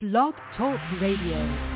Blog Talk Radio.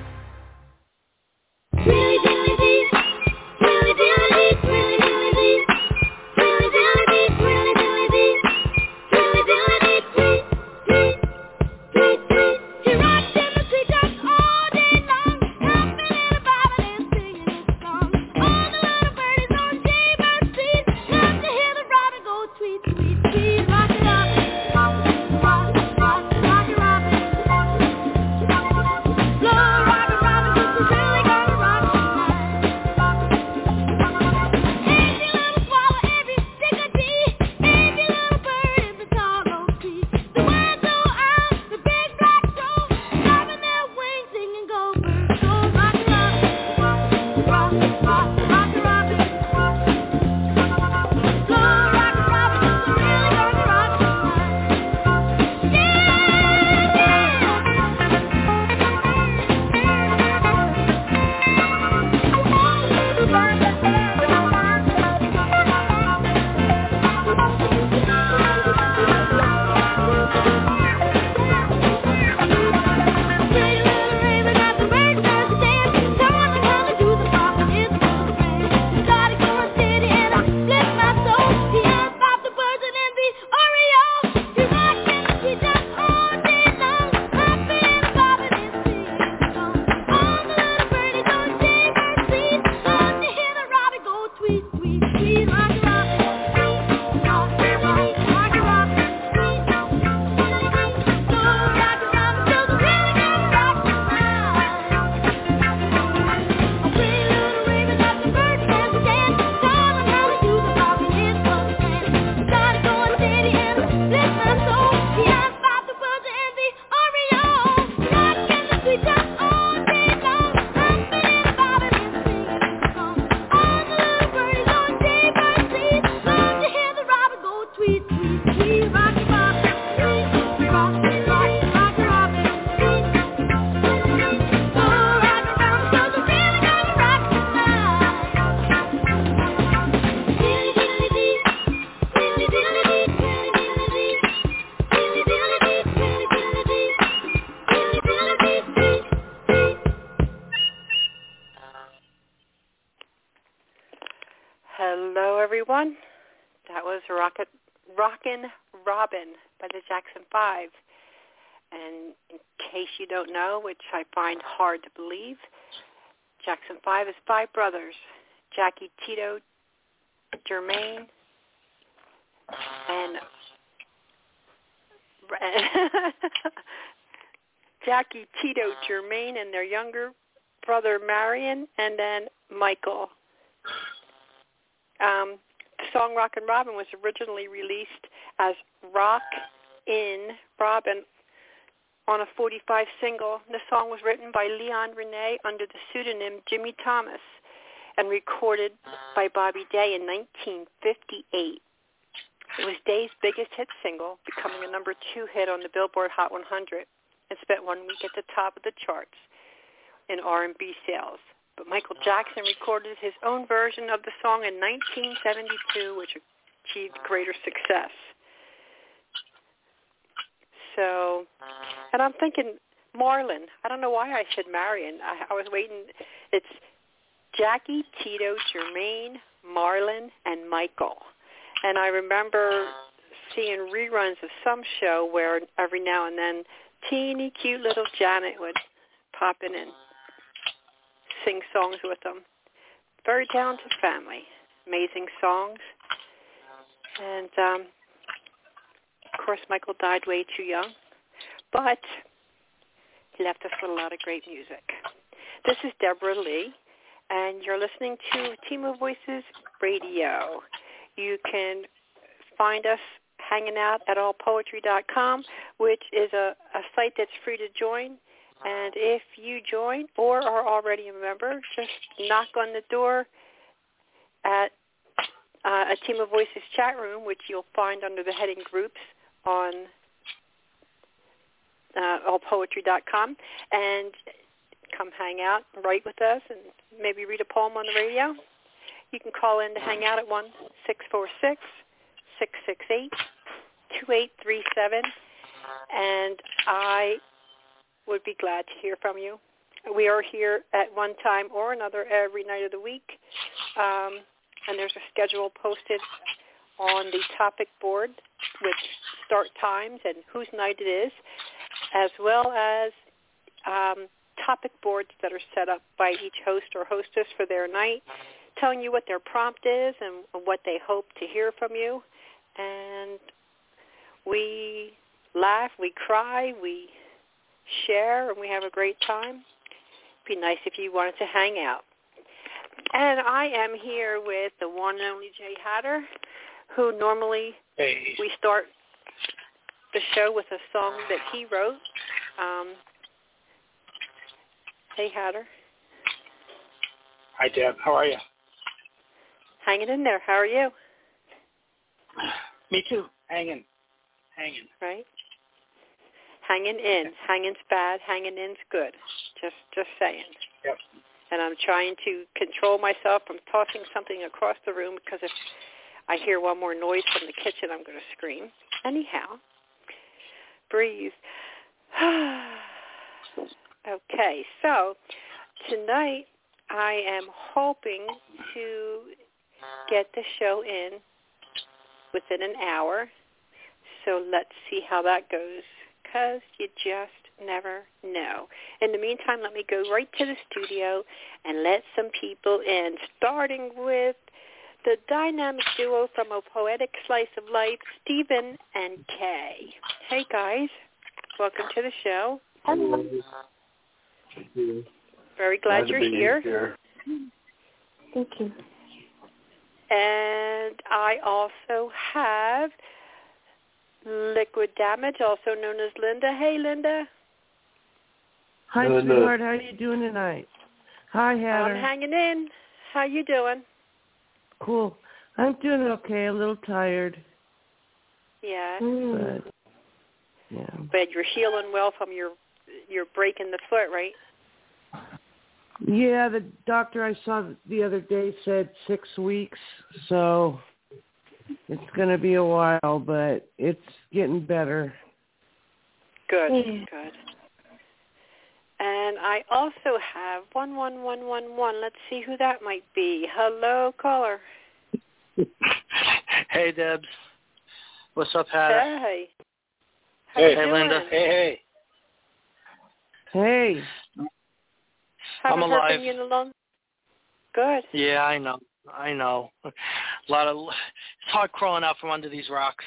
Hello, everyone. That was Rockin' Robin by the Jackson 5. And in case you don't know, which I find hard to believe, Jackson 5 is 5 brothers: Jackie, Tito, Jermaine, and Jackie, Tito, Jermaine, and their younger brother Marion, and then Michael. The song Rockin' Robin was originally released as Rockin' Robin on a 45 single. The song was written by Leon Rene under the pseudonym Jimmy Thomas and recorded by Bobby Day in 1958. It was Day's biggest hit single, becoming a number 2 hit on the Billboard Hot 100 and spent 1 week at the top of the charts in R&B sales. But Michael Jackson recorded his own version of the song in 1972, which achieved greater success. So, and I'm thinking Marlon. I don't know why I said Marion. I was waiting. It's Jackie, Tito, Jermaine, Marlon, and Michael. And I remember seeing reruns of some show where every now and then teeny cute little Janet would pop in and sing songs with them. Very talented family. Amazing songs. And, of course, Michael died way too young. But he left us with a lot of great music. This is Deborah Lee, and you're listening to Team of Voices Radio. You can find us hanging out at allpoetry.com, which is a site that's free to join. And if you join or are already a member, just knock on the door at a Team of Voices chat room, which you'll find under the heading Groups on allpoetry.com, and come hang out and write with us and maybe read a poem on the radio. You can call in to hang out at 1-646-668-2837, and I would be glad to hear from you. We are here at one time or another every night of the week, and there's a schedule posted on the topic board with start times and whose night it is, as well as topic boards that are set up by each host or hostess for their night, telling you what their prompt is and what they hope to hear from you. And we laugh, we cry, we share, and we have a great time. It'd be nice if you wanted to hang out. And I am here with the one and only Jay Hatter, who normally we start the show with a song that he wrote. Hey, Hatter. Hi, Deb. How are you? Hanging in there. How are you? Me too. Hanging. Right? Hanging in. Hanging's bad. Hanging in's good. Just saying. Yep. And I'm trying to control myself from tossing something across the room because if I hear one more noise from the kitchen, I'm going to scream. Anyhow, breathe. Okay, so tonight I am hoping to get the show in within an hour. So let's see how that goes, because you just never know. In the meantime, let me go right to the studio and let some people in, starting with the dynamic duo from A Poetic Slice of Life, Stephen and Kay. Hey, guys. Welcome to the show. Hello. Thank you. Very glad you're here. Thank you. And I also have Liquid Damage, also known as Linda. Hey, Linda. Hi, sweetheart. How are you doing tonight? Hi, Hatter. I'm hanging in. How you doing? Cool. I'm doing okay. A little tired. Yeah. But you're healing well from your break in the foot, right? Yeah, the doctor I saw the other day said 6 weeks, so it's going to be a while, but it's getting better. Good. And I also have 11111. Let's see who that might be. Hello, caller. Hey, Debs. What's up, Hatter? Hey. Hey, Linda. Hey. Hey. Haven't I'm alive. Heard from you in a long... Good. Yeah, I know. It's hard crawling out from under these rocks.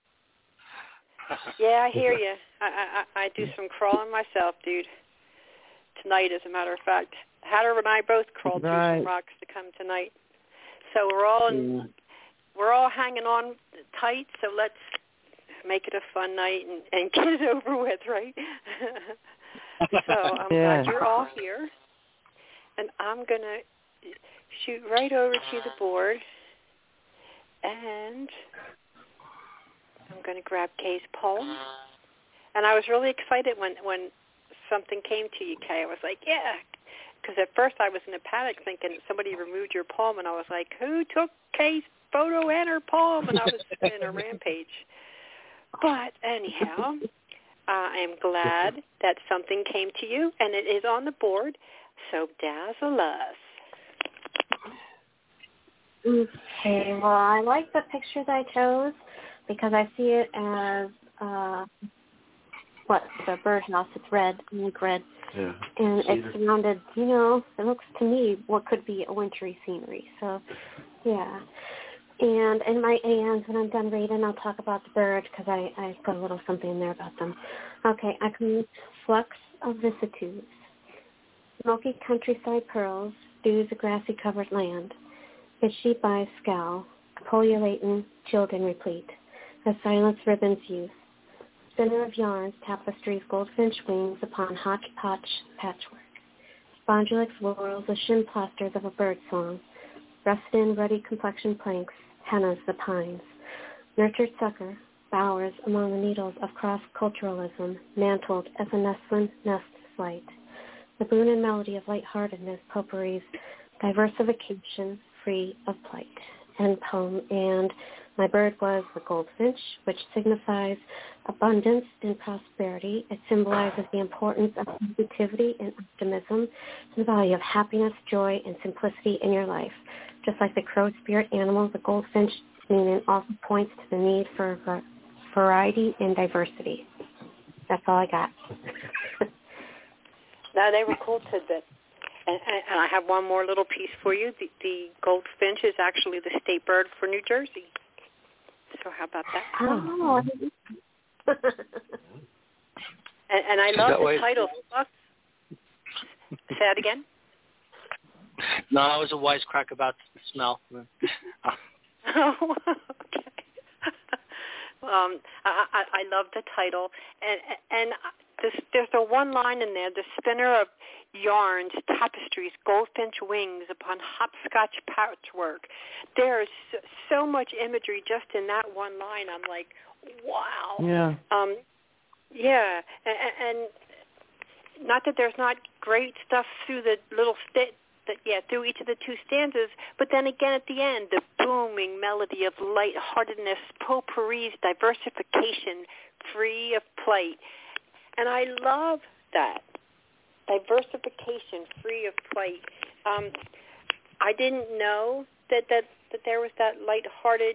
Yeah, I hear you. I do some crawling myself, dude. Tonight, as a matter of fact. Hatter and I both crawled through some rocks to come tonight. So we're all hanging on tight, so let's make it a fun night and get it over with, right? So I'm glad you're all here. And I'm going to shoot right over to the board. And I'm going to grab Kay's poem. And I was really excited when something came to you, Kay. I was like, yeah. Because at first I was in a panic thinking somebody removed your poem. And I was like, who took Kay's photo and her poem? And I was in a rampage. But anyhow, I am glad that something came to you. And it is on the board. So dazzle us. Okay, well, I like the pictures I chose because I see it as, the birdhouse. It's red, ink red. Yeah. And it's surrounded, it looks to me what could be a wintry scenery. So, yeah. And in my ANs, when I'm done reading, I'll talk about the bird because I put a little something in there about them. Okay, I can flux of vicissitudes. Smoky countryside pearls, dews a grassy-covered land. Its sheep eyes scowl, pullulating, children replete, as silence ribbons youth. Spinner of yarns, tapestries, goldfinch wings upon hodgepodge patchwork. Spondulix whorls, the shin plasters of a bird song. Rusted in ruddy complexion planks, hennas the pines. Nurtured sucker, bowers among the needles of cross-culturalism, mantled as a nestling nest's flight. The boon and melody of lightheartedness potpourris diversification free of plight. end poem, and my bird was the goldfinch, which signifies abundance and prosperity. It symbolizes the importance of positivity and optimism, and the value of happiness, joy, and simplicity in your life. Just like the crow spirit animal, the goldfinch meaning also points to the need for variety and diversity. That's all I got. No, they were cool tidbits. And I have one more little piece for you. The goldfinch is actually the state bird for New Jersey. So how about that? Oh. and I love the title. Say that again? No, I was a wisecrack about the smell. Oh, okay. I love the title. And there's a one line in there, the spinner of yarns, tapestries, goldfinch wings upon hopscotch patchwork. There's so much imagery just in that one line. I'm like, wow. Yeah. Yeah, and not that there's not great stuff through the little through each of the two stanzas, but then again at the end, the booming melody of lightheartedness, potpourri's diversification, free of plight. And I love that. Diversification, free of plight. I didn't know that there was that lighthearted,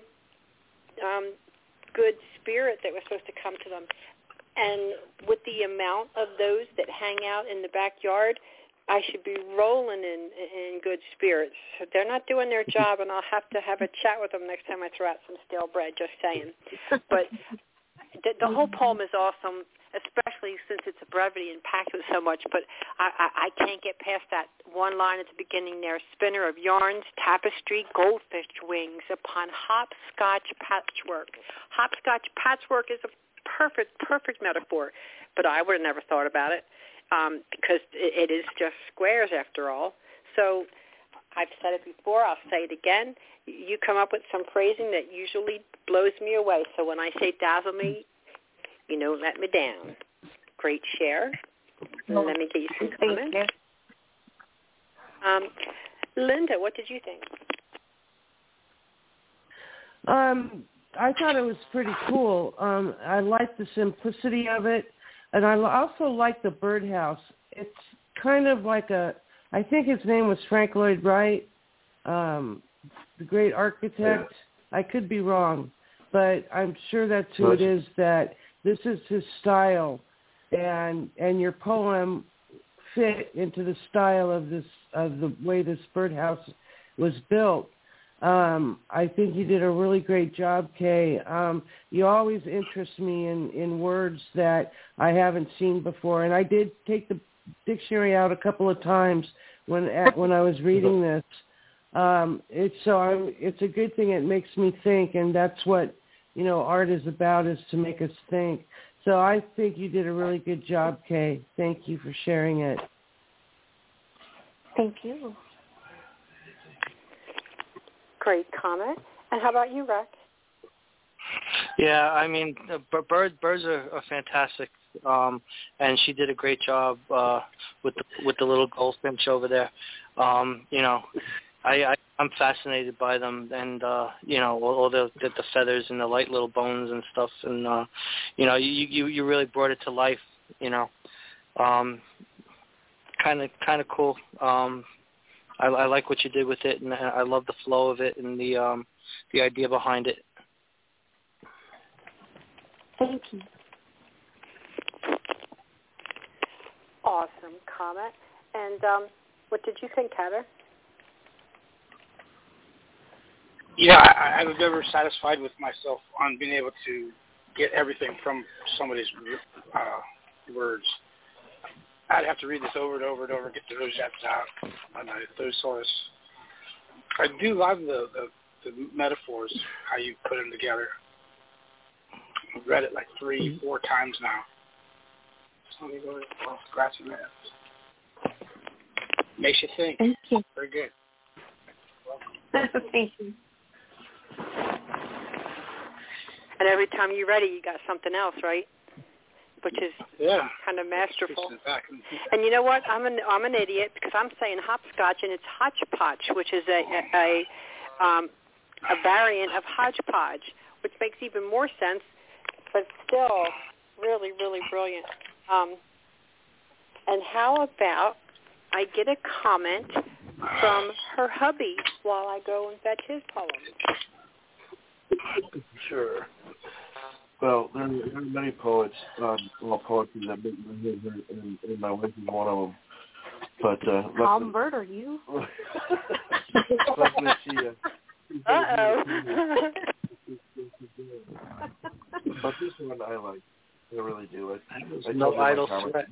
good spirit that was supposed to come to them. And with the amount of those that hang out in the backyard, I should be rolling in good spirits. So they're not doing their job, and I'll have to have a chat with them next time I throw out some stale bread, just saying. But the whole poem is awesome, especially since it's a brevity and packed with so much. But I can't get past that one line at the beginning there, spinner of yarns, tapestry, goldfish wings upon hopscotch patchwork. Hopscotch patchwork is a perfect metaphor, but I would have never thought about it. Because it is just squares after all. So I've said it before, I'll say it again. You come up with some phrasing that usually blows me away. So when I say dazzle me, you know, let me down. Great share. Let me get you some comments. Linda, what did you think? I thought it was pretty cool. I liked the simplicity of it. And I also like the birdhouse. It's kind of like I think his name was Frank Lloyd Wright, the great architect. I could be wrong, but I'm sure that's who it is, that this is his style. And your poem fit into the style of the way this birdhouse was built. I think you did a really great job, Kay. You always interest me in words that I haven't seen before, and I did take the dictionary out a couple of times when I was reading this. It's a good thing. It makes me think, and that's what art is about, is to make us think. So I think you did a really good job, Kay. Thank you for sharing it. Thank you. Great comment. And how about you, Rex? Yeah, I mean, birds are fantastic, and she did a great job with the little goldfinch over there. I'm fascinated by them, and all the feathers and the light little bones and stuff, and you really brought it to life. Kind of cool. I like what you did with it, and I love the flow of it and the idea behind it. Thank you. Awesome comment. And what did you think, Heather? Yeah, I was never satisfied with myself on being able to get everything from somebody's words. I'd have to read this over and over and over, get those depths out, and those sorts. I do love the metaphors, how you put them together. I've read it like 3-4 times now. So let me go scratching that. Makes you think. Thank you. Very good. Thank you. And every time you read it, you got something else, right? Which is kind of masterful. And you know what? I'm an idiot because I'm saying hopscotch and it's hodgepodge, which is a a variant of hodgepodge, which makes even more sense, but still really, really brilliant. And how about I get a comment from her hubby while I go and fetch his poems? Sure. Well, there are many poets, poetry that make my head hurt, and my wife is one of them. But I'll murder you. Luckily, Uh-oh. But this one I like. I really do. I no idle threat.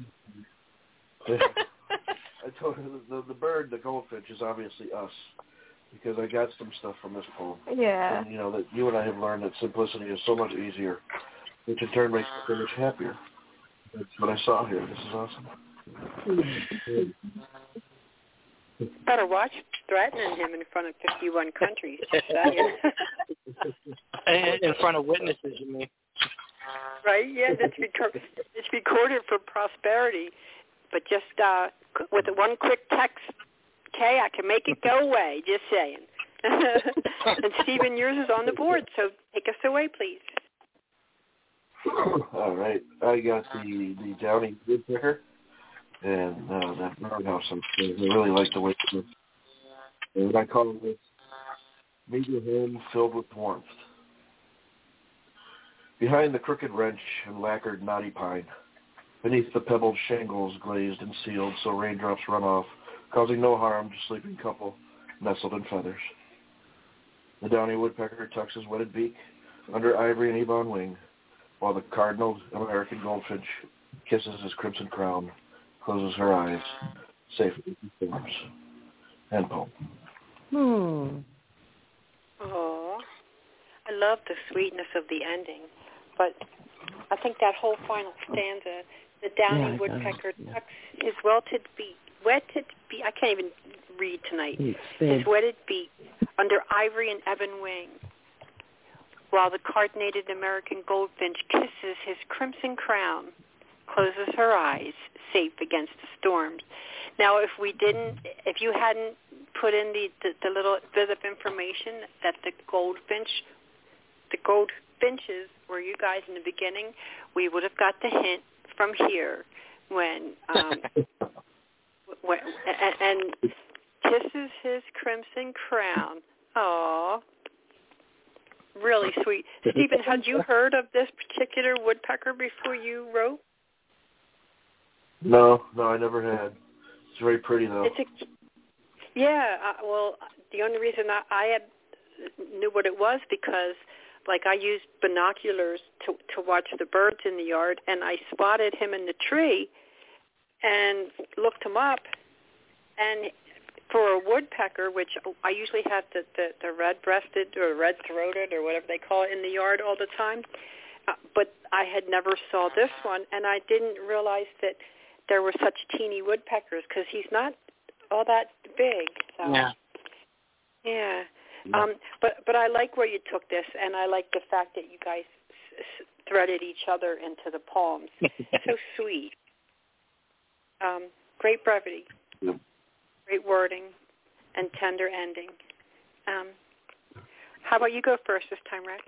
I told her the bird, the goldfinch, is obviously us, because I got some stuff from this poem. Yeah. And, that you and I have learned that simplicity is so much easier, which in turn makes me so much happier. That's what I saw here. This is awesome. Better watch threatening him in front of 51 countries. In front of witnesses, you mean? Right, yeah, it's recorded for prosperity. But just with one quick text, okay, I can make it go away, just saying. And Stephen, yours is on the board, so take us away, please. All right. I got the downy woodpecker and that birdhouse upstairs. I really like the way it looks. And I call this meet your home filled with warmth. Behind the crooked wrench and lacquered knotty pine, beneath the pebbled shingles glazed and sealed so raindrops run off, causing no harm to sleeping couple nestled in feathers. The downy woodpecker tucks his wetted beak under ivory and ebon wing, while the cardinal American goldfinch kisses his crimson crown, closes her eyes, safely storms. End poem. Oh, I love the sweetness of the ending, but I think that whole final stanza, the downy woodpecker tucks his wetted beak, I can't even read tonight, his wetted beak under ivory and ebon wing, while the cardinated American goldfinch kisses his crimson crown, closes her eyes, safe against the storms. Now, if you hadn't put in the little bit of information that the goldfinches were you guys in the beginning, we would have got the hint from here when and kisses his crimson crown. Aww. Really sweet. Stephen, had you heard of this particular woodpecker before you wrote? No, I never had. It's very pretty, though. Well, the only reason I knew what it was because, I used binoculars to watch the birds in the yard, and I spotted him in the tree and looked him up, and for a woodpecker, which I usually have the red-breasted or red-throated or whatever they call it in the yard all the time, but I had never saw this one, and I didn't realize that there were such teeny woodpeckers because he's not all that big. So. Yeah. But I like where you took this, and I like the fact that you guys threaded each other into the poems. So sweet. Great brevity. Yep. Great wording and tender ending. How about you go first this time, Rick?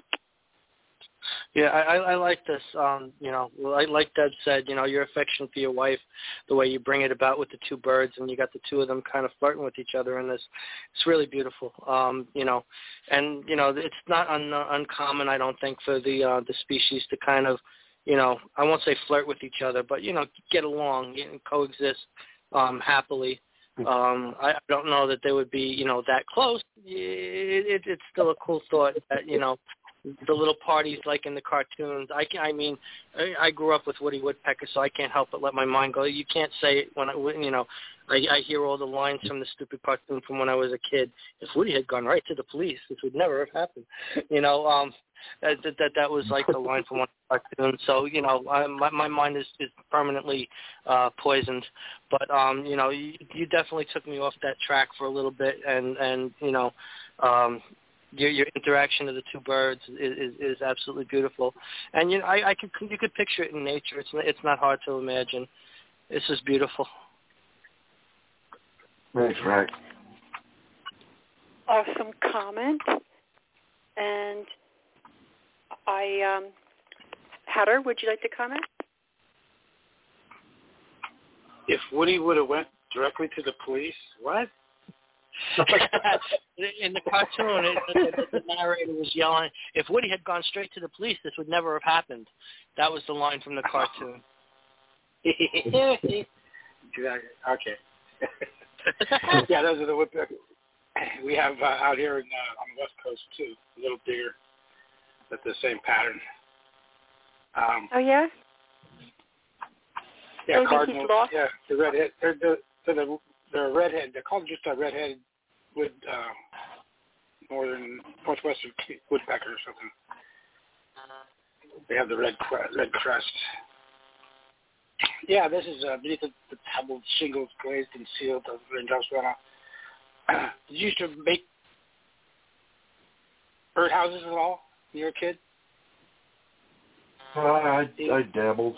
Yeah, I like this. Like Deb said, your affection for your wife, the way you bring it about with the two birds, and you got the two of them kind of flirting with each other in this. It's really beautiful. And it's not uncommon, I don't think, for the species to kind of, I won't say flirt with each other, but get along and coexist happily. I don't know that they would be, that close. It's still a cool thought that, the little parties like in the cartoons. I grew up with Woody Woodpecker, so I can't help but let my mind go. You can't say it when I hear all the lines from the stupid cartoon from when I was a kid. If Woody had gone right to the police, this would never have happened. That was like the line from one cartoon. So my mind is permanently poisoned. But you definitely took me off that track for a little bit, and your interaction of the two birds is absolutely beautiful, and you could picture it in nature. It's not hard to imagine. This is beautiful. Thanks, Rick. Awesome comment. And Hatter, would you like to comment? If Woody would have went directly to the police, what? In the cartoon, the narrator was yelling, if Woody had gone straight to the police, this would never have happened. That was the line from the cartoon. Okay. Yeah, those are the woodpeckers we have out here on the West Coast, too. A little bigger, but the same pattern. Oh, yeah? Yeah, Maybe cardinals. He's lost. Yeah, the redhead. They're redhead. They're called just a redhead wood, northwestern woodpecker or something. They have the red crest. Yeah, this is beneath the pebbled shingles glazed and sealed of raindrops runoff. Did you used to make birdhouses at all when you were a kid? I dabbled.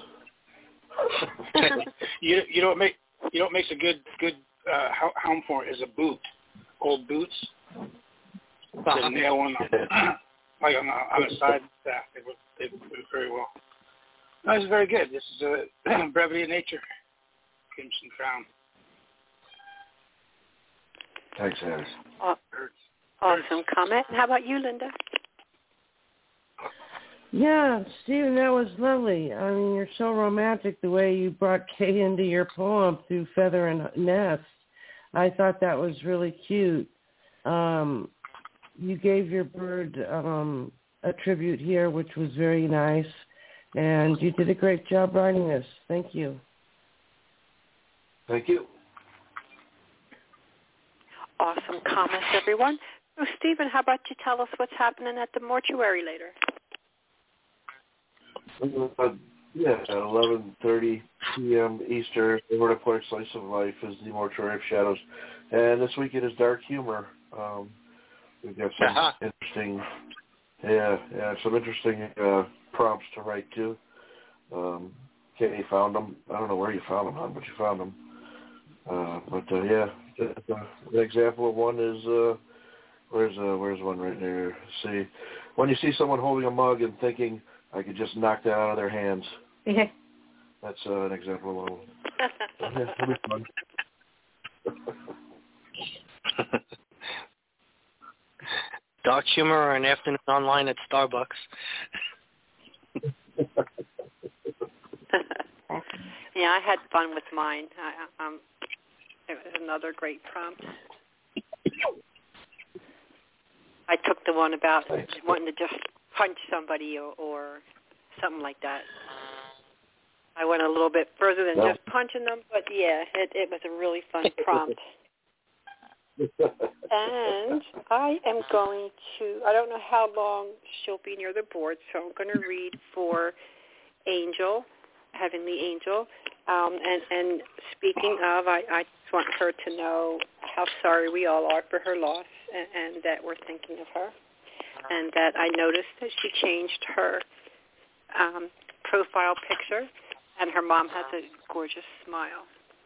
You know what makes a good home for it is a boot, old boots. The nail one like on the side. Yeah, they work very well. No, this is very good. This is Brevity of Nature, Crimson Crown. Thanks, Harris. Awesome comment. How about you, Linda? Yeah, Stephen, that was lovely. I mean, you're so romantic the way you brought Kay into your poem through Feather and Nest. I thought that was really cute. You gave your bird a tribute here, which was very nice. And you did a great job writing this. Thank you. Thank you. Awesome comments, everyone. So, Stephen, how about you tell us what's happening at the mortuary later? Yeah, at 11:30 p.m. Eastern, the Florida Park Slice of Life is the Mortuary of Shadows. And this weekend is Dark Humor. We've got some interesting prompts to write to. Katie found them. I don't know where you found them, hon, but you found them. The example of one is where's one right there? See, when you see someone holding a mug and thinking, I could just knock that out of their hands. Yeah. That's an example of one. Yeah, it'll be fun. Dark humor or an afternoon online at Starbucks. Yeah, I had fun with mine. It was another great prompt. I took the one about wanting to just punch somebody or something like that. I went a little bit further than just punching them, but yeah, it was a really fun prompt. And I am going to, I don't know how long she'll be near the board, so I'm going to read for Angel, Heavenly Angel. And speaking of, I just want her to know how sorry we all are for her loss and that we're thinking of her. And that I noticed that she changed her profile picture, and her mom has a gorgeous smile.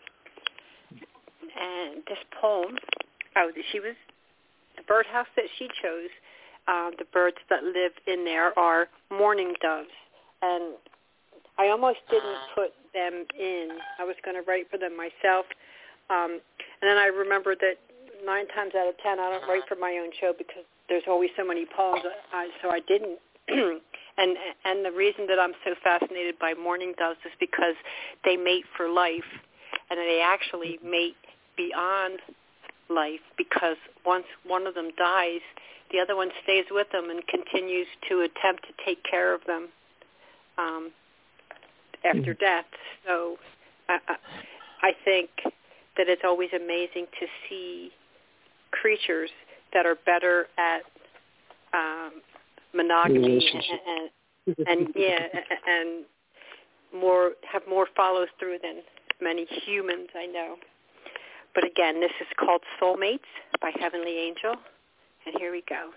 And this poem, the birdhouse that she chose, the birds that live in there are mourning doves. And I almost didn't put them in. I was going to write for them myself. And then I remembered that 9 times out of 10 I don't write for my own show because there's always so many poems, so I didn't. And the reason that I'm so fascinated by mourning doves is because they mate for life, and they actually mate beyond life, because once one of them dies, the other one stays with them and continues to attempt to take care of them after death. So I think that it's always amazing to see creatures that are better at monogamy and have more follow through than many humans I know. But again, this is called Soulmates by Heavenly Angel, and here we go.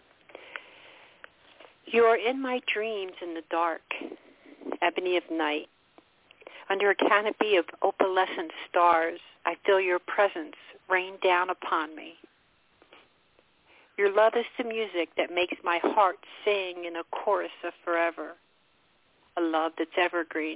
You are in my dreams in the dark, ebony of night. Under a canopy of opalescent stars, I feel your presence rain down upon me. Your love is the music that makes my heart sing in a chorus of forever, a love that's evergreen.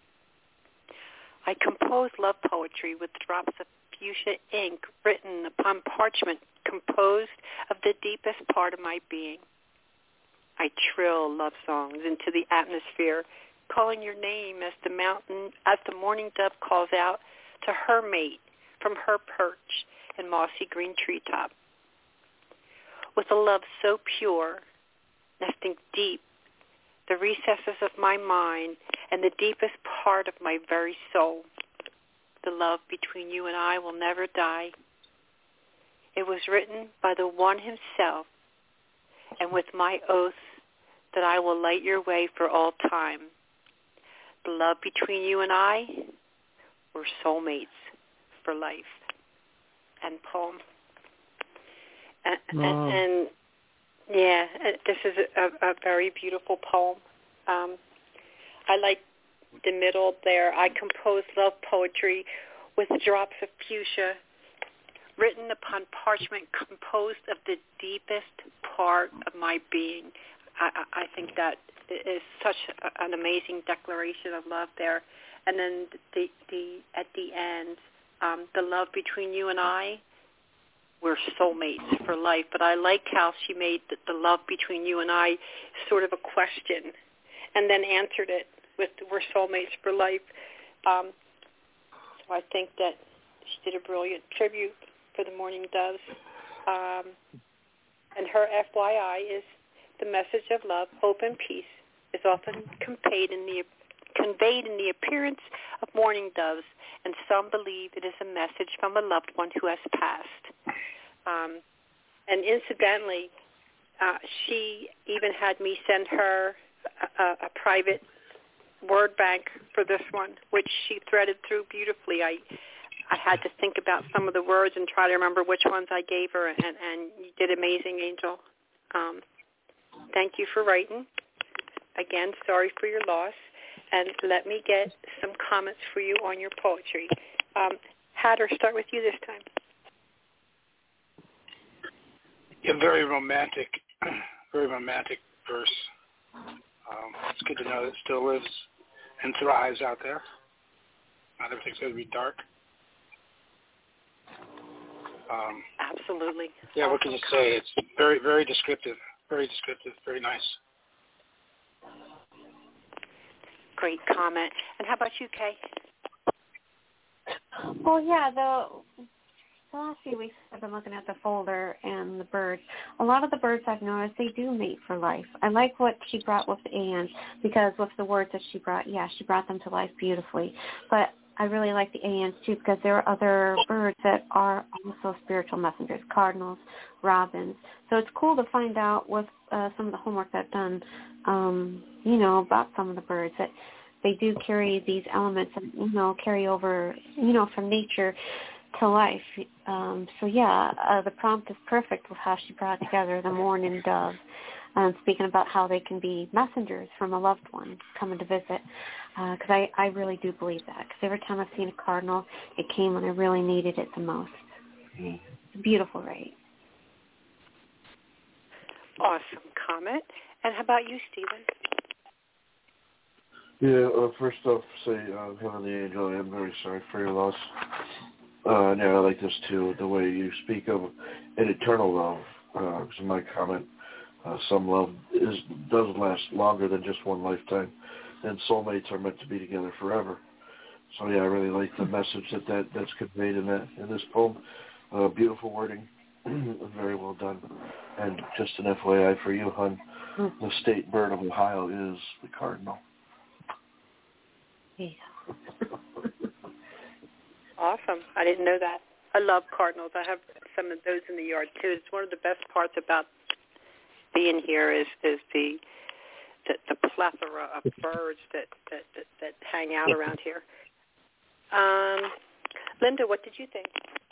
I compose love poetry with drops of fuchsia ink written upon parchment composed of the deepest part of my being. I trill love songs into the atmosphere, calling your name as the morning dove calls out to her mate from her perch in mossy green treetop. With a love so pure, nesting deep the recesses of my mind and the deepest part of my very soul, the love between you and I will never die. It was written by the one himself, and with my oath that I will light your way for all time. The love between you and I, we're soulmates for life. End poem. And yeah, this is a very beautiful poem. I like the middle there. I compose love poetry with drops of fuchsia written upon parchment composed of the deepest part of my being. I think that is such an amazing declaration of love there. And then at the end, the love between you and I, we're soulmates for life. But I like how she made the love between you and I sort of a question and then answered it with we're soulmates for life. So I think that she did a brilliant tribute for the Mourning Doves. And her FYI is the message of love, hope, and peace is often conveyed in the appearance of mourning doves, and some believe it is a message from a loved one who has passed. And incidentally, she even had me send her a private word bank for this one, which she threaded through beautifully. I had to think about some of the words and try to remember which ones I gave her, and you did amazing, Angel. Thank you for writing. Again, sorry for your loss. And let me get some comments for you on your poetry. Hatter, start with you this time. Yeah, very romantic verse. It's good to know that it still lives and thrives out there. Not everything's going to be dark. Absolutely. Yeah, what can you say? It's very, very descriptive. Very descriptive. Very nice. Great comment. And how about you, Kay? Well, yeah, the last few weeks I've been looking at the folder and the birds. A lot of the birds I've noticed, they do mate for life. I like what she brought with Anne, because with the words that she brought, she brought them to life beautifully. But I really like the Annes too, because there are other birds that are also spiritual messengers, cardinals, robins. So it's cool to find out with some of the homework that I've done, about some of the birds, that they do carry these elements and, carry over, from nature to life. The prompt is perfect with how she brought together the mourning dove, speaking about how they can be messengers from a loved one coming to visit. Because I really do believe that. Because every time I've seen a cardinal, it came when I really needed it the most. It's a beautiful rite. Awesome comment. And how about you, Stephen? Yeah, first off, say, Heavenly Angel, I am very sorry for your loss. I like this too, the way you speak of an eternal love. Because in my comment, some love does last longer than just one lifetime, and soulmates are meant to be together forever. So I really like the message that's conveyed in this poem. Beautiful wording, very well done. And just an FYI for you, hon, the state bird of Ohio is the cardinal. Yeah. Awesome. I didn't know that. I love cardinals. I have some of those in the yard too. It's one of the best parts about being here is the plethora of birds that hang out around here. Linda, what did you think?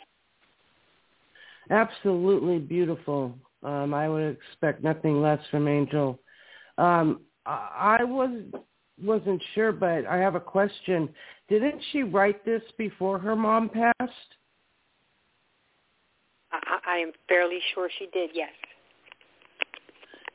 Absolutely beautiful. I would expect nothing less from Angel. I wasn't sure, but I have a question. Didn't she write this before her mom passed? I am fairly sure she did, yes.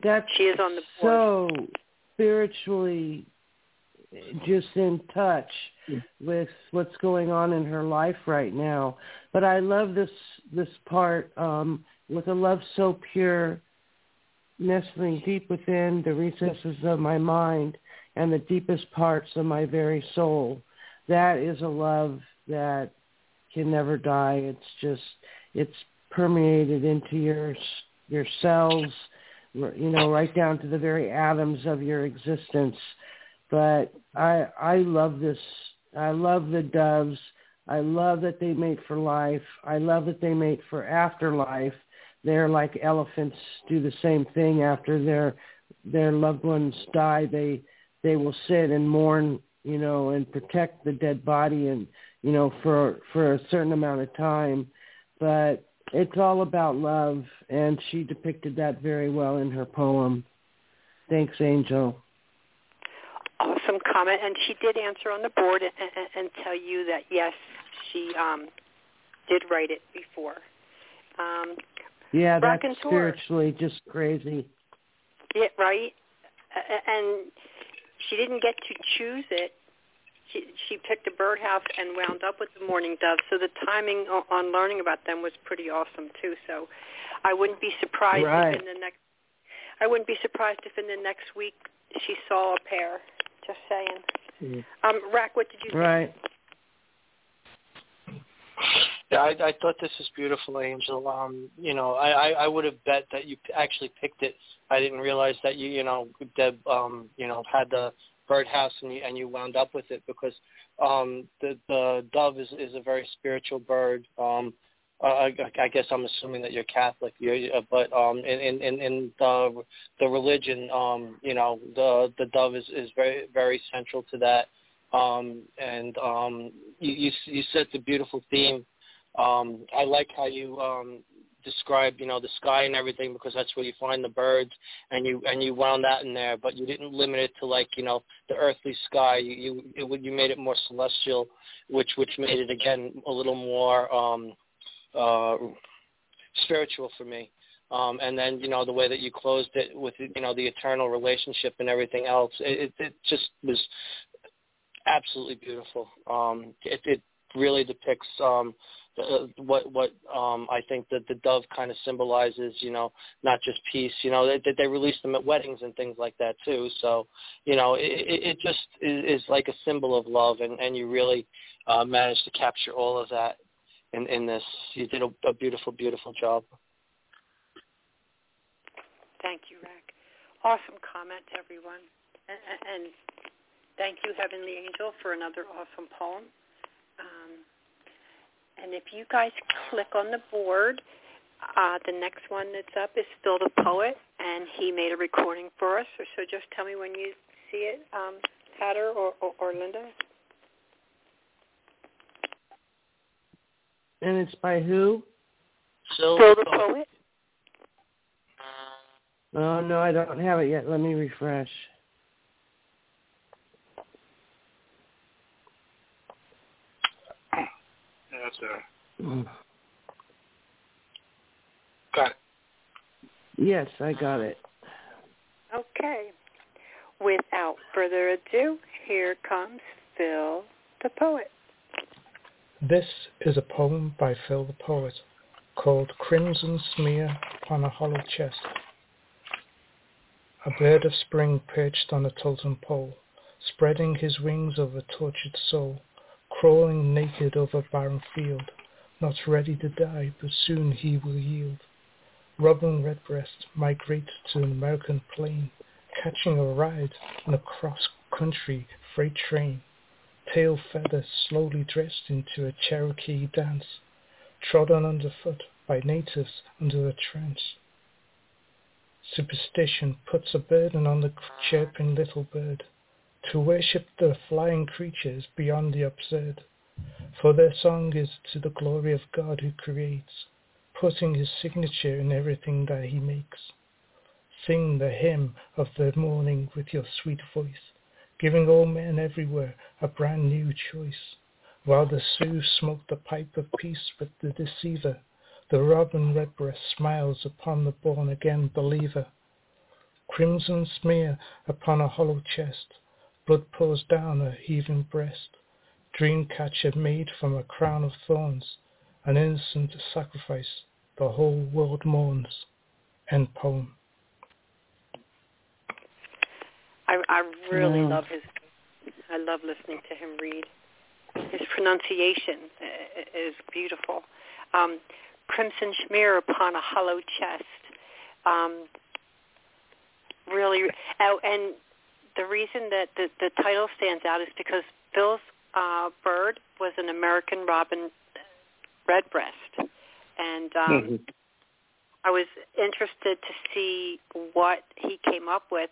she is on the board. So spiritually just in touch with what's going on in her life right now. But I love this part, with a love so pure, nestling deep within the recesses of my mind and the deepest parts of my very soul. That is a love that can never die. It's permeated into your cells, right down to the very atoms of your existence. But I love this. I love the doves. I love that they mate for life. I love that they mate for afterlife. They're like elephants, do the same thing after their loved ones die. They will sit and mourn, and protect the dead body and, for a certain amount of time. But it's all about love, and she depicted that very well in her poem. Thanks, Angel. Awesome comment, and she did answer on the board and tell you that, yes, she did write it before. Yeah, that's spiritually just crazy. Yeah, right? And she didn't get to choose it. She picked a birdhouse and wound up with the mourning dove, so the timing on learning about them was pretty awesome, too. So I wouldn't be surprised if in the next week she saw a pair. Just saying. Rack, what did you think? Right. Yeah, I thought this was beautiful, Angel. I would have bet that you actually picked it. I didn't realize that Deb, had the birdhouse and you wound up with it because the dove is a very spiritual bird. I guess I'm assuming that you're Catholic, but in the religion, the dove is very, very central to that. And you set the beautiful theme. I like how you described, the sky and everything, because that's where you find the birds, and you wound that in there, but you didn't limit it to the earthly sky. You made it more celestial, which made it again a little more spiritual for me. And then, the way that you closed it with, the eternal relationship and everything else, it just was absolutely beautiful. It really depicts what I think that the dove kind of symbolizes, not just peace. They release them at weddings and things like that too. So, it just is like a symbol of love, and you really managed to capture all of that in this. You did a beautiful, beautiful job. Thank you, Rack. Awesome comment, everyone. And thank you, Heavenly Angel, for another awesome poem. And if you guys click on the board, the next one that's up is Phil the Poet, and he made a recording for us. So just tell me when you see it, Hatter or Linda. And it's by who? Phil the Poet. Oh, no, I don't have it yet. Let me refresh. Got it. Yes, I got it. Okay. Without further ado, here comes Phil the Poet. This is a poem by Phil the Poet called Crimson Smear Upon a Hollow Chest. A bird of spring perched on a totem pole, spreading his wings over tortured soul, crawling naked over barren field, not ready to die, but soon he will yield. Robin Redbreast migrates to an American plain, catching a ride on a cross-country freight train. Tail feathers slowly dressed into a Cherokee dance, trodden underfoot by natives under a trance. Superstition puts a burden on the chirping little bird, to worship the flying creatures beyond the absurd, for their song is to the glory of God who creates, putting his signature in everything that he makes. Sing the hymn of the morning with your sweet voice, giving all men everywhere a brand new choice. While the Sioux smoke the pipe of peace with the deceiver, the robin redbreast smiles upon the born-again believer. Crimson smear upon a hollow chest, blood pours down a heaving breast. Dream catcher made from a crown of thorns, an innocent sacrifice, the whole world mourns. End poem. I really love I love listening to him read. His pronunciation is beautiful. Crimson smear upon a hollow chest. Really, and the reason that the title stands out is because Phil's bird was an American robin redbreast, and I was interested to see what he came up with.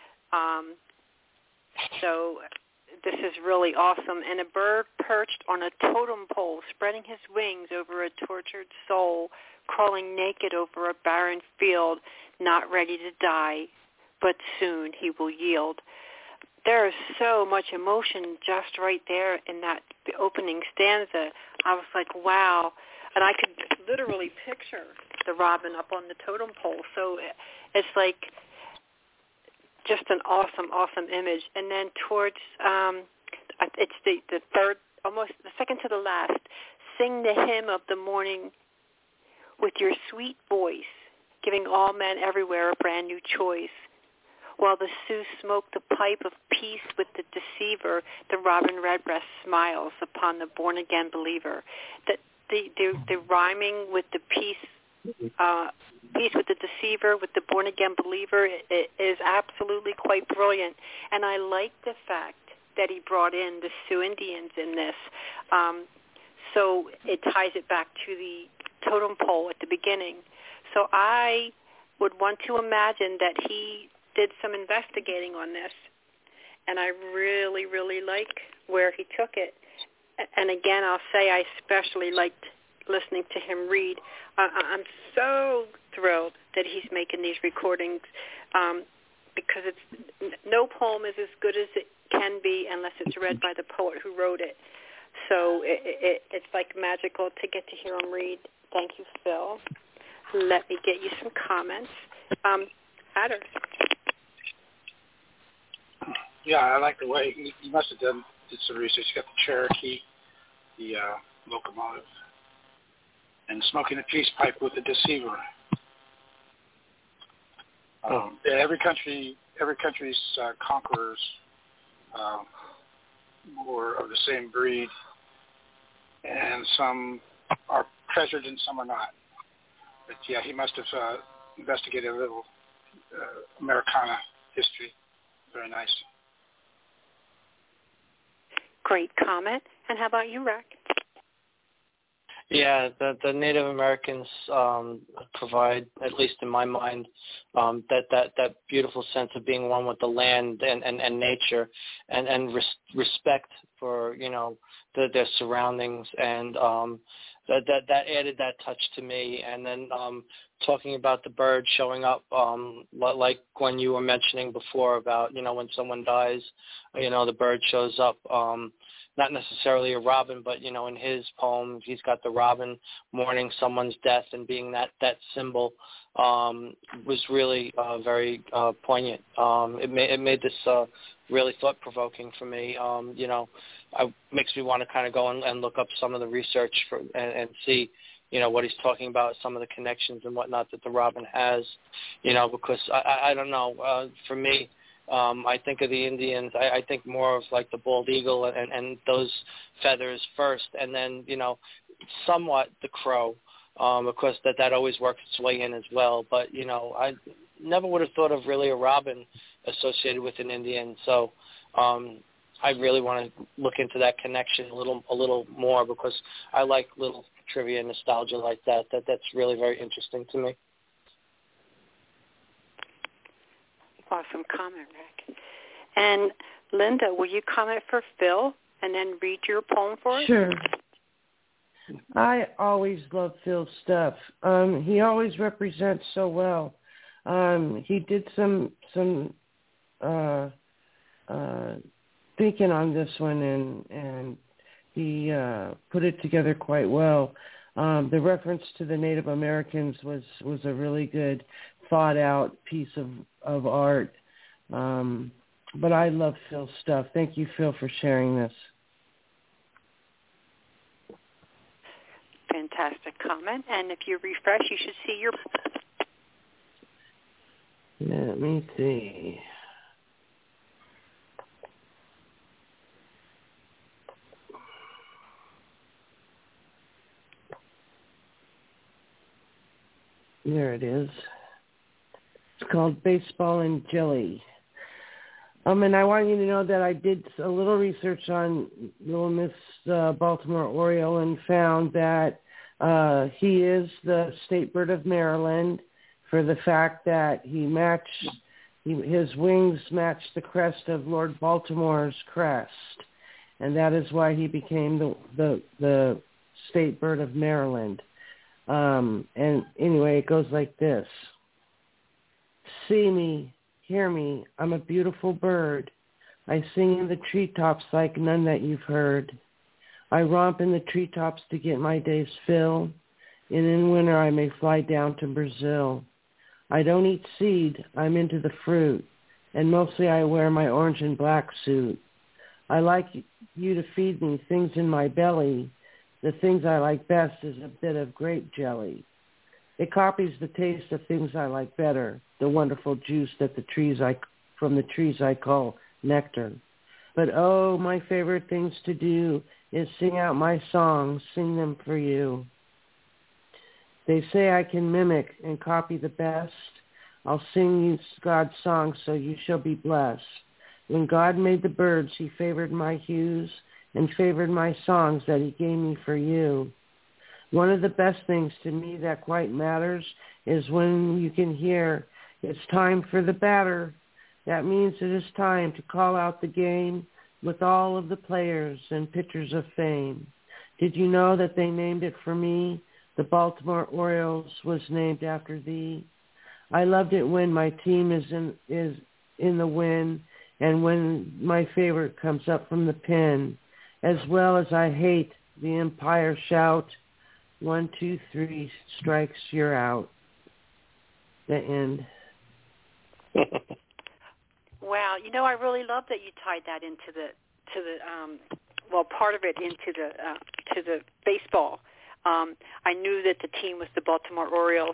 So this is really awesome. And a bird perched on a totem pole, spreading his wings over a tortured soul, crawling naked over a barren field, not ready to die, but soon he will yield. There is so much emotion just right there in that opening stanza. I was like, wow. And I could literally picture the robin up on the totem pole. So it's like just an awesome, awesome image. And then towards, it's the third, almost the second to the last, sing the hymn of the morning with your sweet voice, giving all men everywhere a brand new choice. While the Sioux smoke the pipe of peace with the deceiver, the robin redbreast smiles upon the born-again believer. The rhyming with the peace with the deceiver, with the born-again believer, is absolutely quite brilliant. And I like the fact that he brought in the Sioux Indians in this. So it ties it back to the totem pole at the beginning. So I would want to imagine that he did some investigating on this, and I really, really like where he took it. And again, I'll say I especially liked listening to him read. I'm so thrilled that he's making these recordings because no poem is as good as it can be unless it's read by the poet who wrote it. So it's like magical to get to hear him read. Thank you, Phil. Let me get you some comments. Adder. Yeah, I like the way he must have did some research. He got the Cherokee, the locomotive, and smoking a peace pipe with the deceiver. Every country's conquerors were of the same breed, and some are treasured and some are not. But yeah, he must have investigated a little Americana history. Very nice. Great comment. And how about you, Rack? Yeah, the Native Americans provide, at least in my mind, that beautiful sense of being one with the land and nature, and respect for their surroundings, and that added that touch to me. And then talking about the bird showing up, like when you were mentioning before about when someone dies, the bird shows up. Not necessarily a robin, but in his poem, he's got the robin mourning someone's death, and being that symbol was really very poignant. It made this really thought-provoking for me. It makes me want to kind of go and look up some of the research and see, what he's talking about, some of the connections and whatnot that the robin has, because I don't know, for me, I think of the Indians, I think more of like the bald eagle and those feathers first, and then, somewhat the crow, of course that always works its way in as well. But, I never would have thought of really a robin associated with an Indian. So I really want to look into that connection a little more, because I like little trivia and nostalgia like that. That's really very interesting to me. Awesome comment, Rick. And Linda, will you comment for Phil and then read your poem for us? Sure. I always love Phil's stuff. He always represents so well. He did some thinking on this one, and he put it together quite well. The reference to the Native Americans was a really good thought out piece of art. But I love Phil's stuff. Thank you, Phil, for sharing this. Fantastic comment. And if you refresh, you should see your... Let me see. There it is. It's called Baseball and Jelly. And I want you to know that I did a little research on Little Miss Baltimore Oriole and found that he is the state bird of Maryland for the fact that his wings matched the crest of Lord Baltimore's crest, and that is why he became the state bird of Maryland. And anyway, it goes like this. See me, hear me, I'm a beautiful bird. I sing in the treetops like none that you've heard. I romp in the treetops to get my day's fill, and in winter I may fly down to Brazil. I don't eat seed, I'm into the fruit, and mostly I wear my orange and black suit. I like you to feed me things in my belly. The things I like best is a bit of grape jelly. It copies the taste of things I like better, the wonderful juice that from the trees I call nectar. But oh, my favorite things to do is sing out my songs, sing them for you. They say I can mimic and copy the best. I'll sing you God's songs so you shall be blessed. When God made the birds, he favored my hues and favored my songs that he gave me for you. One of the best things to me that quite matters is when you can hear, it's time for the batter. That means it is time to call out the game with all of the players and pitchers of fame. Did you know that they named it for me? The Baltimore Orioles was named after thee. I loved it when my team is in the win and when my favorite comes up from the pen, as well as I hate the umpire shout, 1, 2, 3 strikes, you're out. The end. Wow, I really love that you tied that into part of it into the baseball. I knew that the team was the Baltimore Orioles.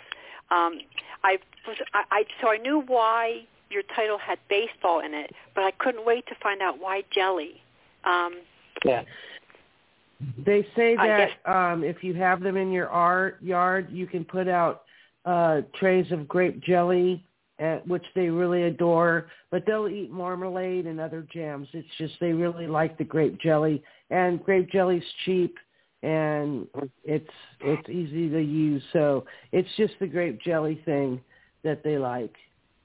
So I knew why your title had baseball in it, but I couldn't wait to find out why jelly. Yeah. They say that if you have them in your yard, you can put out trays of grape jelly, which they really adore, but they'll eat marmalade and other jams. It's just they really like the grape jelly, and grape jelly's cheap, and it's easy to use. So it's just the grape jelly thing that they like.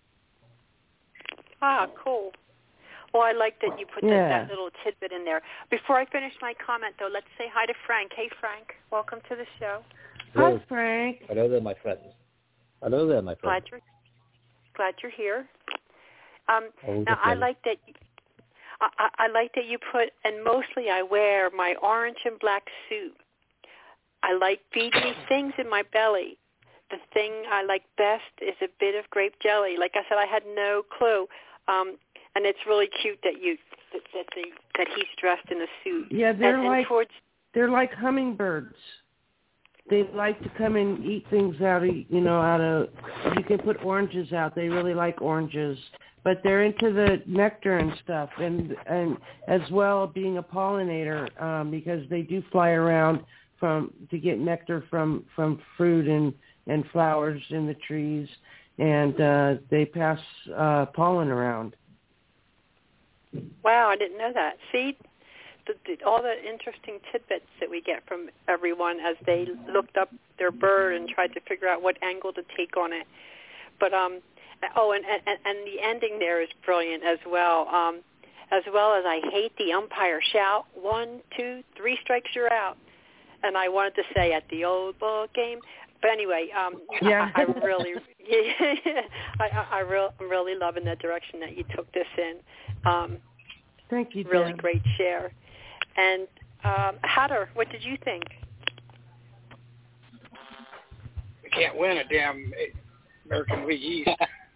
Ah, cool. Well, I like that you put that little tidbit in there. Before I finish my comment, though, let's say hi to Frank. Hey, Frank. Welcome to the show. Hello. Hi, Frank. Hello there, my friends. Hello there, my friend. Glad you're here. Now, I like that you put, and mostly I wear my orange and black suit. I like feeding me things in my belly. The thing I like best is a bit of grape jelly. Like I said, I had no clue. And it's really cute that that he's dressed in a suit. Yeah, they're like hummingbirds. They like to come and eat things out of you can put oranges out. They really like oranges, but they're into the nectar and stuff, and as well being a pollinator because they do fly around to get nectar from fruit and flowers in the trees, and they pass pollen around. Wow, I didn't know that. See, all the interesting tidbits that we get from everyone as they looked up their bird and tried to figure out what angle to take on it. But and the ending there is brilliant as well. As well as I hate the umpire shout, 1, 2, 3 strikes, you're out. And I wanted to say at the old ball game. But anyway, I really, I'm really loving the direction that you took this in. Thank you, really Deb. Great share. And Hatter, what did you think? I can't win a damn American League East.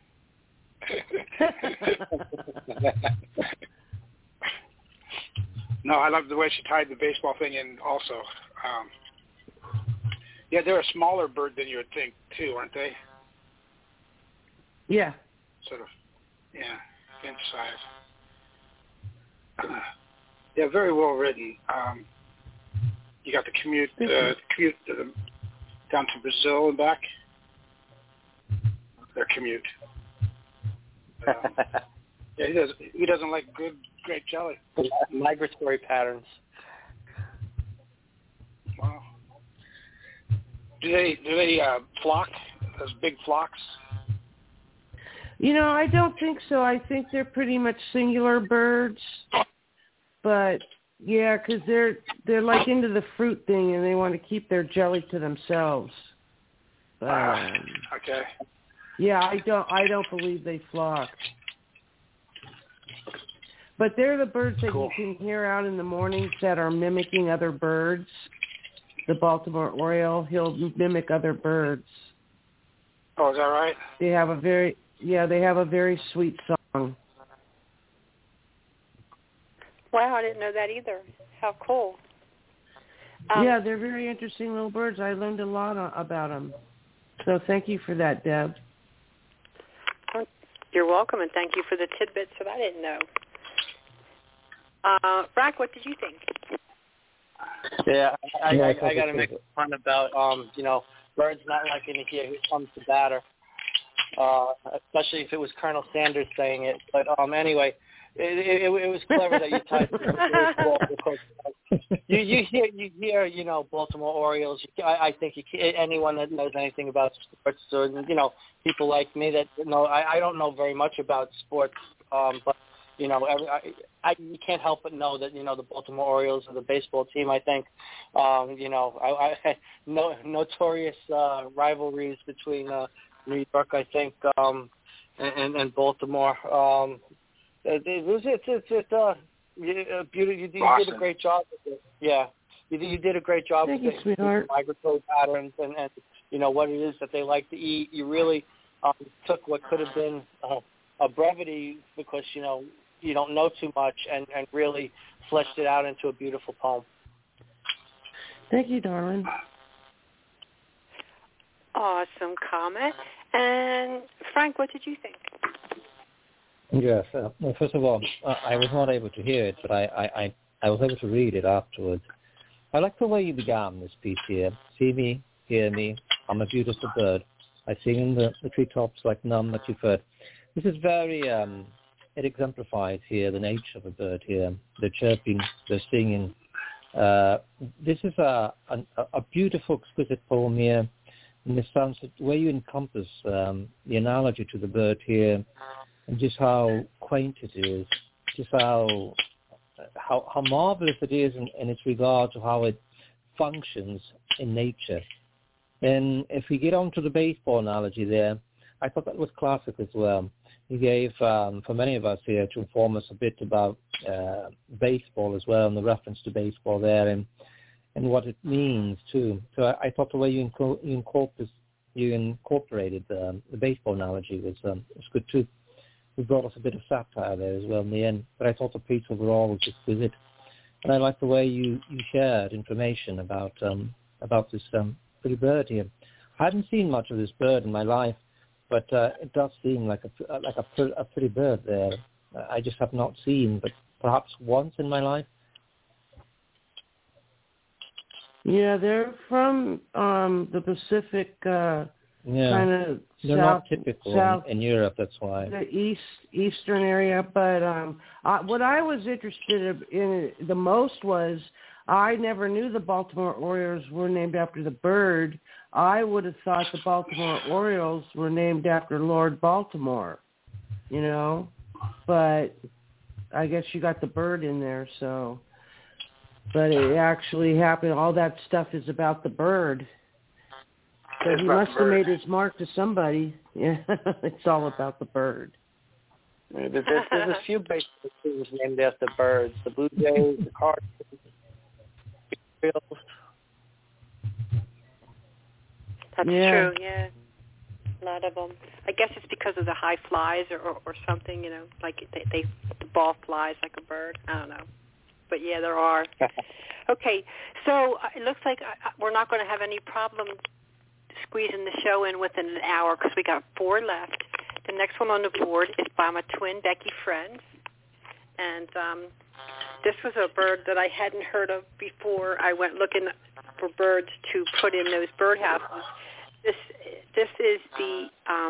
No, I love the way she tied the baseball thing in also. Yeah, they're a smaller bird than you would think, too, aren't they? Yeah. Sort of, yeah, inch size. Yeah, very well written. You got the commute down to Brazil and back. Their commute. Yeah, he doesn't like great jelly. Migratory patterns. Wow. Do they flock? Those big flocks? I don't think so. I think they're pretty much singular birds. But yeah, because they're like into the fruit thing, and they want to keep their jelly to themselves. Okay. Yeah, I don't believe they flock. But they're the birds that you can hear out in the mornings that are mimicking other birds. The Baltimore Oriole, he'll mimic other birds. Oh, is that right? They have a very sweet song. Wow, I didn't know that either. How cool. Yeah, they're very interesting little birds. I learned a lot about them. So thank you for that, Deb. You're welcome, and thank you for the tidbits that I didn't know. Frank, what did you think? Yeah, I got to make fun about, birds not liking to hear who comes to batter, especially if it was Colonel Sanders saying it. But anyway, it was clever that you tied it to baseball because you hear Baltimore Orioles. I think anyone that knows anything about sports, or people like me that I don't know very much about sports, but you can't help but know that the Baltimore Orioles are the baseball team. I think notorious rivalries between New York, I think, and Baltimore. You did a great job with it. Yeah, you did a great job with it. Sweetheart. Migratory patterns and what it is that they like to eat. You really took what could have been a brevity because you don't know too much and really fleshed it out into a beautiful poem. Thank you, darling. Awesome comment. And Frank, what did you think? Yes. Well, first of all, I was not able to hear it, but I was able to read it afterwards. I like the way you began this piece here. See me, hear me, I'm a beautiful bird. I sing in the treetops like none that you've heard. This is very, it exemplifies here the nature of a bird here. The chirping, the singing. This is a beautiful, exquisite poem here in the sense that where you encompass the analogy to the bird here, and just how quaint it is, just how marvelous it is in its regard to how it functions in nature. And if we get on to the baseball analogy there, I thought that was classic as well. He gave, for many of us here, to inform us a bit about baseball as well, and the reference to baseball there, and what it means too. So I thought the way you incorporated the baseball analogy was good too. It brought us a bit of satire there as well in the end. But I thought the piece overall was exquisite. And I like the way you shared information about this pretty bird here. I hadn't seen much of this bird in my life, but it does seem like a pretty bird there. I just have not seen, but perhaps once in my life. Yeah, they're from the Pacific. Kind of they're not typical in Europe. That's why the eastern area. But what I was interested in the most was I never knew the Baltimore Orioles were named after the bird. I would have thought the Baltimore Orioles were named after Lord Baltimore, But I guess you got the bird in there, so. But it actually happened. All that stuff is about the bird. So he must have made his mark to somebody. Yeah, it's all about the bird. There's a few baseball teams named after birds. The Blue Jays, the Cardinals, the Orioles. That's true, yeah. A lot of them. I guess it's because of the high flies or something, like the ball flies like a bird. I don't know. But, yeah, there are. Okay, so it looks like we're not going to have any problem squeezing the show in within an hour because we got 4 left. The next one on the board is by my twin, Becky Friends. And this was a bird that I hadn't heard of before. I went looking for birds to put in those birdhouses. This is the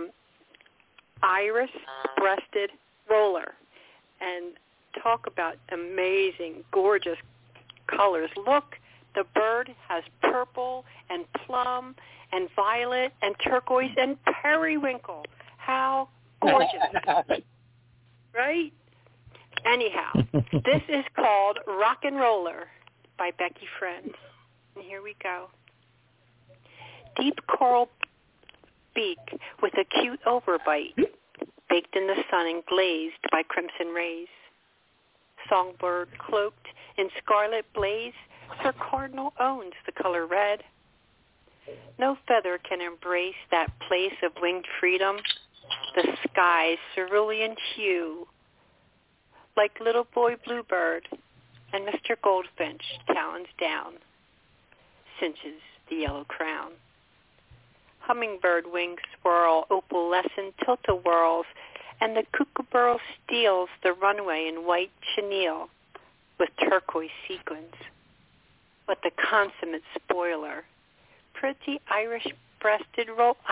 iris-breasted roller. And talk about amazing, gorgeous colors. Look, the bird has purple and plum and violet and turquoise and periwinkle. How gorgeous. Right? Anyhow, this is called Rock and Roller by Becky Friends. And here we go. Deep coral beak with a cute overbite, baked in the sun and glazed by crimson rays. Songbird cloaked in scarlet blaze, her cardinal owns the color red. No feather can embrace that place of winged freedom, the sky's cerulean hue. Like little boy bluebird and Mr. Goldfinch talons down, cinches the yellow crown. Hummingbird wings swirl opalescent tilt-a-whirls, and the kookaburra steals the runway in white chenille with turquoise sequins. But the consummate spoiler, pretty iris-breasted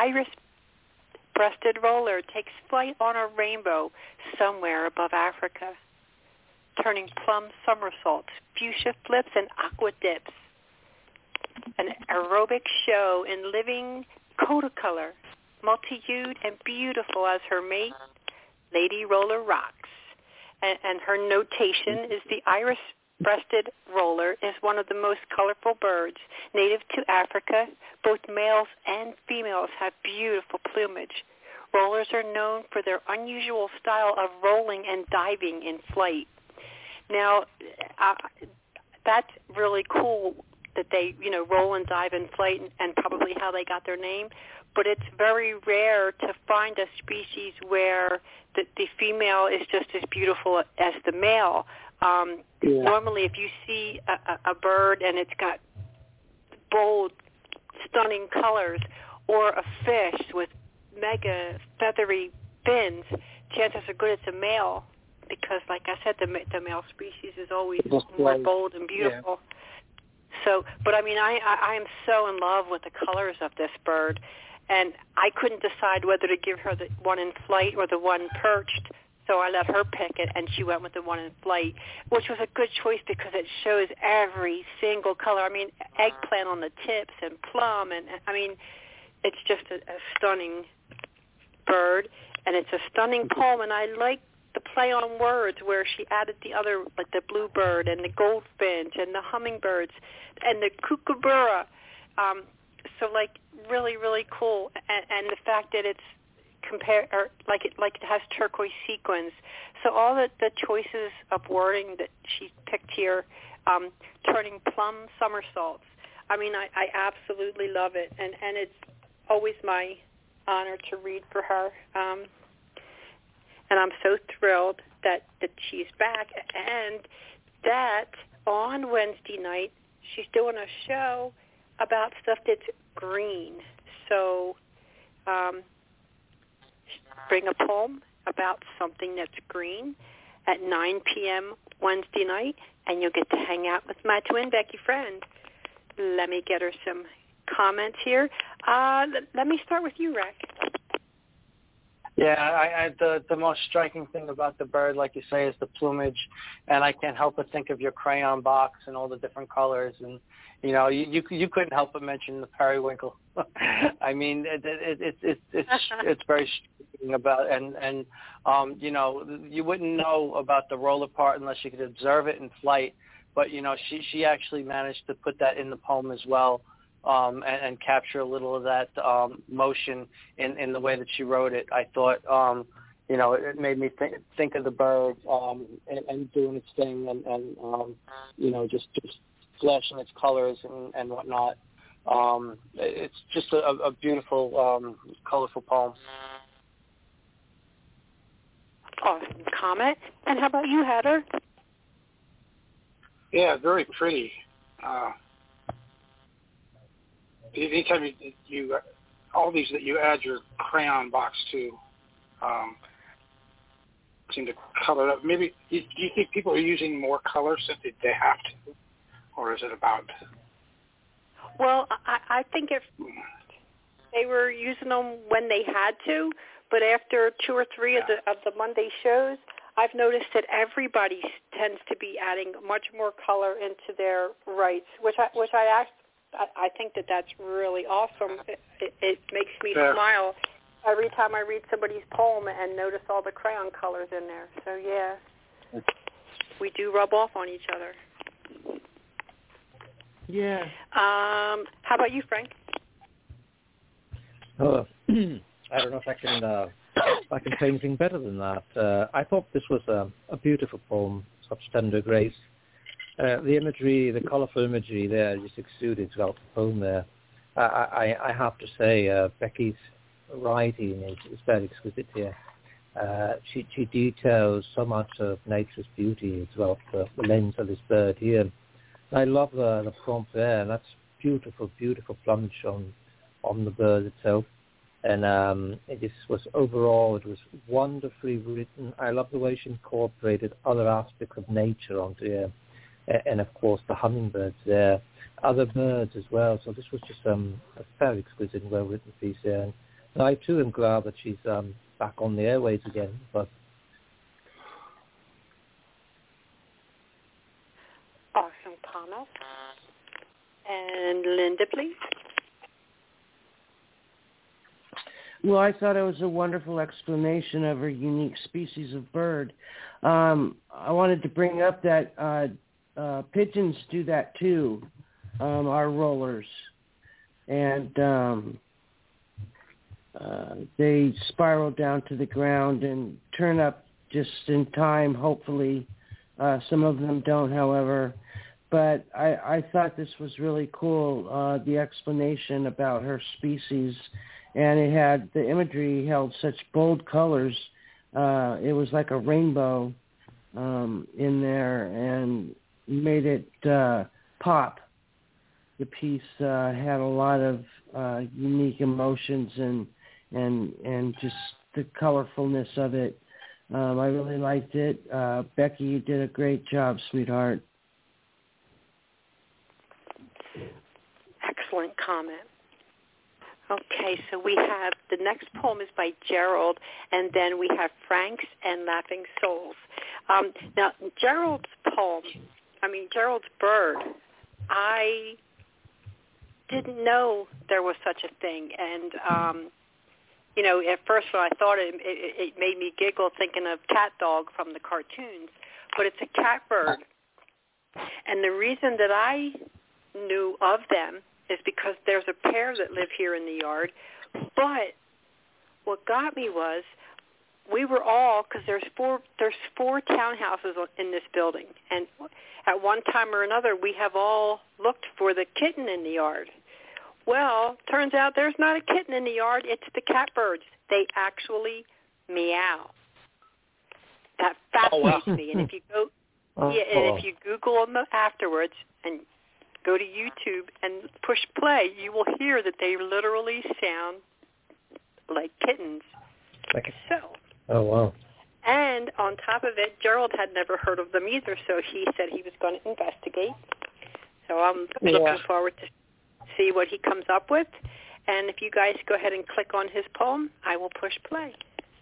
roller takes flight on a rainbow somewhere above Africa, turning plum somersaults, fuchsia flips, and aqua dips. An aerobic show in living Kodacolor, multi-hued and beautiful as her mate, Lady Roller rocks. And her notation is the iris-breasted roller is one of the most colorful birds native to Africa. Both males and females have beautiful plumage. Rollers are known for their unusual style of rolling and diving in flight. Now, that's really cool that they, roll and dive in flight and probably how they got their name. But it's very rare to find a species where the female is just as beautiful as the male. Normally, if you see a bird and it's got bold, stunning colors, or a fish with mega feathery fins, chances are good it's a male because, like I said, the male species is always more bold and beautiful. Yeah. So, but I mean, I am so in love with the colors of this bird, and I couldn't decide whether to give her the one in flight or the one perched, so I let her pick it, and she went with the one in flight, which was a good choice because it shows every single color. I mean, eggplant on the tips and plum, and I mean, it's just a stunning bird, and it's a stunning poem, and I like the play on words where she added the other, like the bluebird and the goldfinch and the hummingbirds and the kookaburra. So like really, really cool. And the fact that it's it has turquoise sequins. So all the choices of wording that she picked here, turning plum somersaults. I mean, I absolutely love it. And it's always my honor to read for her. And I'm so thrilled that she's back, and that on Wednesday night she's doing a show about stuff that's green. So bring a poem about something that's green at 9 p.m. Wednesday night, and you'll get to hang out with my twin Becky Friend. Let me get her some comments here. Let me start with you, Rick. Yeah, the most striking thing about the bird, like you say, is the plumage, and I can't help but think of your crayon box and all the different colors, and you couldn't help but mention the periwinkle. I mean, it's very striking about, and you wouldn't know about the roller part unless you could observe it in flight, but she actually managed to put that in the poem as well. And capture a little of that motion in the way that she wrote it. I thought, it made me think of the bird and doing its thing and just flashing its colors and whatnot. It's just a beautiful, colorful poem. Awesome comment. And how about you, Heather? Yeah, very pretty. Anytime you all these that you add your crayon box to, seem to color up. Maybe do you think people are using more color since they have to, or is it about? Well, I think if they were using them when they had to, but after 2 or 3 of the Monday shows, I've noticed that everybody tends to be adding much more color into their rights, which I think that's really awesome. It makes me smile every time I read somebody's poem and notice all the crayon colors in there. So yeah, we do rub off on each other. Yeah. How about you, Frank? I don't know if I can say anything better than that. I thought this was a beautiful poem, such tender grace. The imagery, the colourful imagery there just exuded throughout the poem there. I have to say, Becky's writing is very exquisite here. She details so much of nature's beauty throughout the lens of this bird here. I love the prompt there, and that's beautiful, beautiful plumage on the bird itself. And it just was overall, it was wonderfully written. I love the way she incorporated other aspects of nature onto here. And of course the hummingbirds there, other birds as well. So this was just a very exquisite and well-written piece there. And I too am glad that she's back on the airways again. But awesome comment. And Linda, please. Well, I thought it was a wonderful explanation of her unique species of bird. I wanted to bring up that pigeons do that too, our rollers. And they spiral down to the ground and turn up just in time, hopefully. Some of them don't, however. But I thought this was really cool, the explanation about her species. And it had, the imagery held such bold colors. It was like a rainbow in there and made it pop. The piece had a lot of unique emotions and just the colorfulness of it. I really liked it. Becky, you did a great job, sweetheart. Excellent comment. Okay, so we have, the next poem is by Gerald, and then we have Frank's and Laughing Souls. Now, Gerald's bird, I didn't know there was such a thing. And, at first when I thought it made me giggle thinking of Cat Dog from the cartoons, but it's a cat bird. And the reason that I knew of them is because there's a pair that live here in the yard. But what got me was we were all, because there's four townhouses in this building, and at one time or another we have all looked for the kitten in the yard. Well, turns out there's not a kitten in the yard. It's the catbirds. They actually meow. That fascinates me. And if you go, and if you Google them afterwards and go to YouTube and push play, you will hear that they literally sound like kittens. Oh, wow. And on top of it, Gerald had never heard of them either, so he said he was going to investigate. So I'm looking forward to see what he comes up with. And if you guys go ahead and click on his poem, I will push play.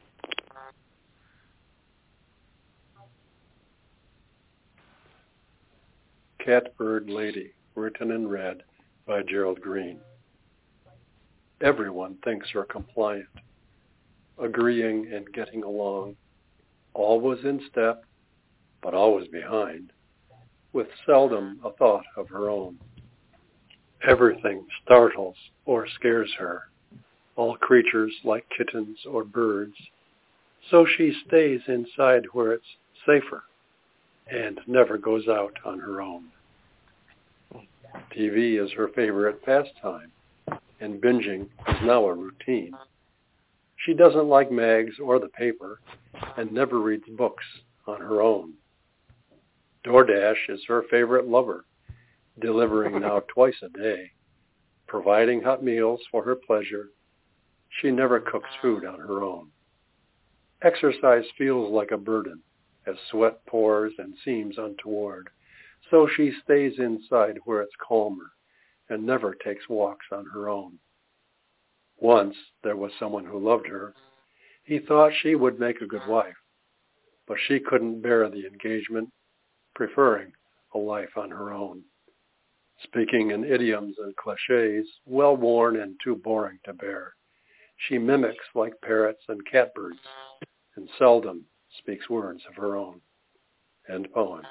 Catbird Lady, written in red by Gerald Green. Everyone thinks her compliant, agreeing and getting along, always in step, but always behind, with seldom a thought of her own. Everything startles or scares her, all creatures like kittens or birds, so she stays inside where it's safer and never goes out on her own. TV is her favorite pastime, and binging is now a routine. She doesn't like mags or the paper and never reads books on her own. DoorDash is her favorite lover, delivering now twice a day, providing hot meals for her pleasure. She never cooks food on her own. Exercise feels like a burden as sweat pours and seems untoward, so she stays inside where it's calmer and never takes walks on her own. Once there was someone who loved her. He thought she would make a good wife, but she couldn't bear the engagement, preferring a life on her own. Speaking in idioms and cliches, well-worn and too boring to bear, she mimics like parrots and catbirds, and seldom speaks words of her own. End poem.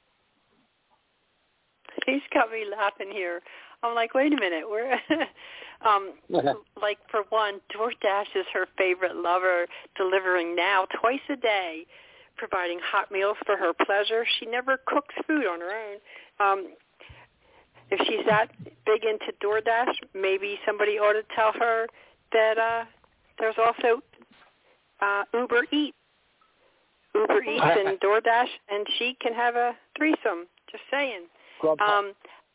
He's got me laughing here. I'm like, wait a minute, we're like, for one, DoorDash is her favorite lover, delivering now twice a day, providing hot meals for her pleasure. She never cooks food on her own. If she's that big into DoorDash, maybe somebody ought to tell her that there's also Uber Eats and DoorDash, and she can have a threesome. Just saying. Grubhub.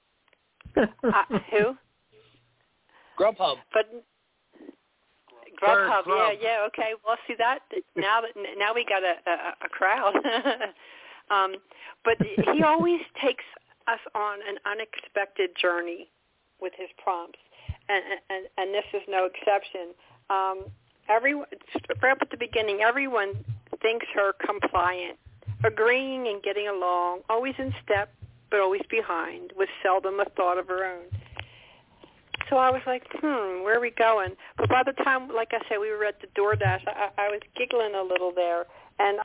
Who? Grubhub. But Grubhub, yeah, okay. Well, see that now we got a crowd. But he always takes us on an unexpected journey with his prompts, and this is no exception. Everyone, right up at the beginning, everyone thinks her compliant, agreeing and getting along, always in step, but always behind, with seldom a thought of her own. So I was like, where are we going? But by the time, like I said, we were at the DoorDash, I was giggling a little there. And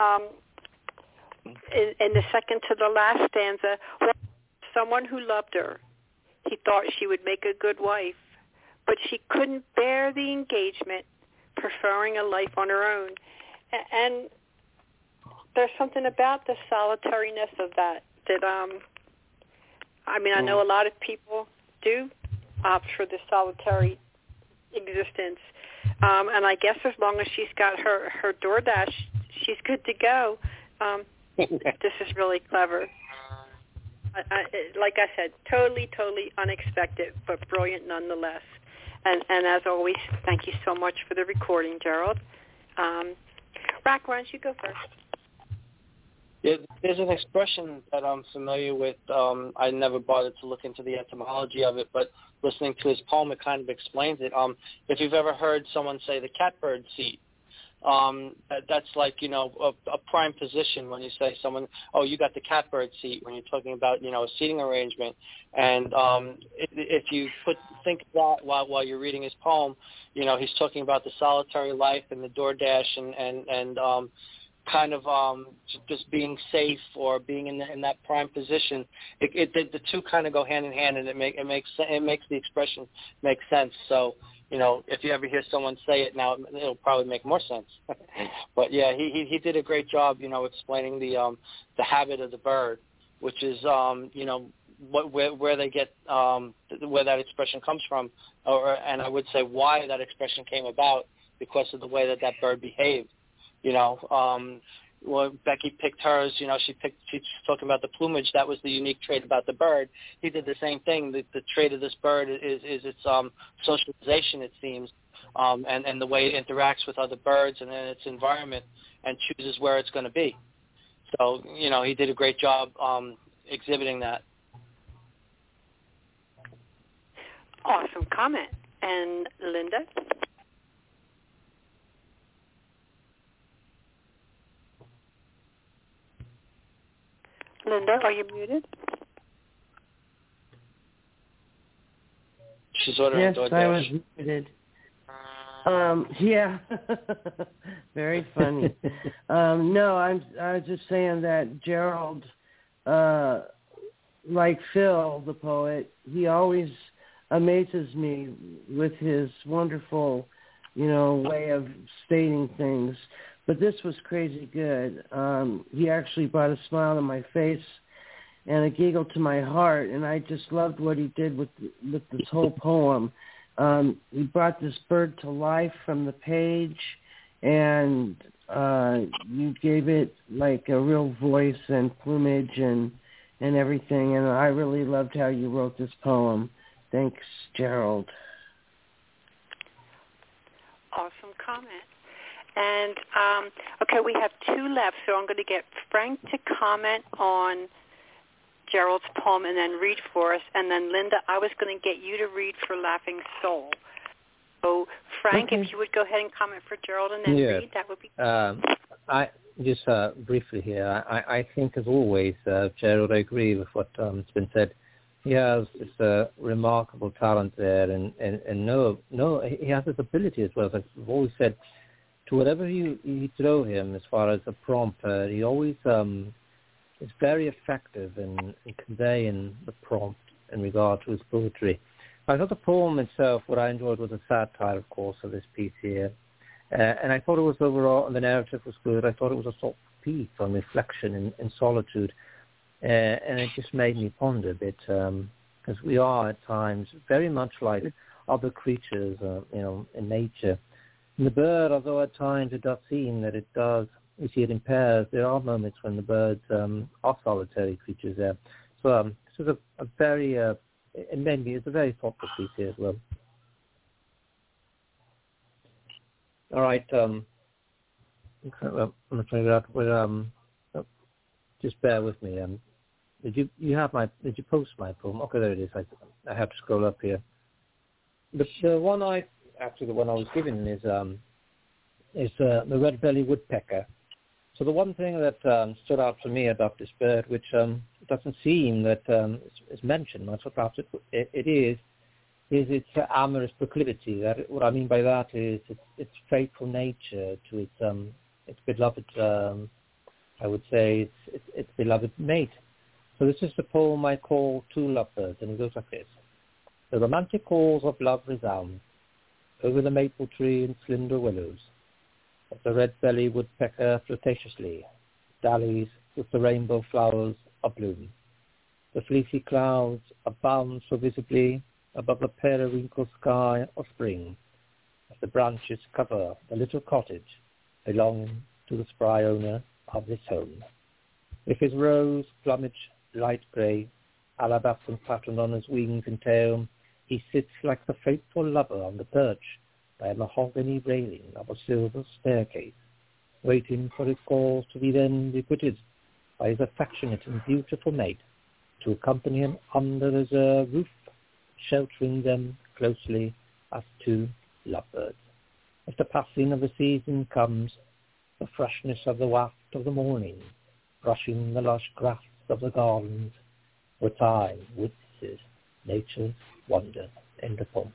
in the second to the last stanza, someone who loved her. He thought she would make a good wife, but she couldn't bear the engagement, preferring a life on her own. And there's something about the solitariness of that I know a lot of people do opt for the solitary existence. And I guess as long as she's got her DoorDash, she's good to go. This is really clever. Like I said, totally unexpected, but brilliant nonetheless. And as always, thank you so much for the recording, Gerald. Rack, why don't you go first? Yeah, there's an expression that I'm familiar with. I never bothered to look into the etymology of it, but listening to his poem, it kind of explains it. If you've ever heard someone say the catbird seat, that's like, a prime position when you say someone, oh, you got the catbird seat, when you're talking about, a seating arrangement. And if you think that while you're reading his poem, he's talking about the solitary life and the DoorDash and kind of just being safe or being in that prime position. The two kind of go hand in hand, and it makes the expression make sense. So, if you ever hear someone say it now, it'll probably make more sense. But yeah, he did a great job, explaining the habit of the bird, which is where they get where that expression comes from, and I would say why that expression came about, because of the way that bird behaved. Well, Becky picked hers. She's talking about the plumage. That was the unique trait about the bird. He did the same thing. The trait of this bird is its socialization, it seems, and the way it interacts with other birds and in its environment and chooses where it's going to be. So, he did a great job exhibiting that. Awesome comment. And Linda? Linda, are you muted? She's ordering DoorDash. Yes, I was muted. Yeah, very funny. No, I was just saying that Gerald, like Phil, the poet, he always amazes me with his wonderful, way of stating things. But this was crazy good. He actually brought a smile on my face. and a giggle to my heart, and I just loved what he did with this whole poem. He brought this bird to life from the page, and you gave it like a real voice and plumage and everything, and I really loved how you wrote this poem. Thanks, Gerald. Awesome comment. And, okay, we have 2 left, so I'm going to get Frank to comment on Gerald's poem and then read for us. And then, Linda, I was going to get you to read for Laughing Soul. So, Frank, if you would go ahead and comment for Gerald and then read, that would be I just briefly here, I think, as always, Gerald, I agree with what has been said. He has this remarkable talent there, and he has this ability as well. As I've always said, to whatever you throw him as far as a prompt, he always is very effective in conveying the prompt in regard to his poetry. I thought the poem itself, what I enjoyed was a satire, of course, of this piece here. And I thought it was overall, the narrative was good. I thought it was a sort of piece on reflection in solitude. And it just made me ponder a bit, because we are at times very much like other creatures, in nature. And the bird, although at times it does seem that we see it in pairs, there are moments when the birds are solitary creatures there. So this is a very, and maybe it's a very thoughtful piece here as well. All right, I'm going to figure out, just bear with me. Did you post my poem? Okay, there it is. I have to scroll up here. The one I was given is the red-bellied woodpecker. So the one thing that stood out for me about this bird, which doesn't seem that is mentioned much, or perhaps it is its amorous proclivity. What I mean by that is its faithful nature to its beloved. I would say its beloved mate. So this is the poem I call Two Lovebirds, and it goes like this. The romantic calls of love resound over the maple tree and slender willows, as the red-bellied woodpecker flirtatiously dallies with the rainbow flowers abloom. The fleecy clouds abound so visibly above the periwinkle sky of spring, as the branches cover the little cottage belonging to the spry owner of this home. With his rose plumage light grey, alabaster pattern on his wings and tail, he sits like the faithful lover on the perch by a mahogany railing of a silver staircase, waiting for his calls to be then requited by his affectionate and beautiful mate to accompany him under his roof, sheltering them closely as two lovebirds. As the passing of the season comes, the freshness of the waft of the morning, brushing the lush grass of the gardens, where time witnesses nature's wonder in the poem.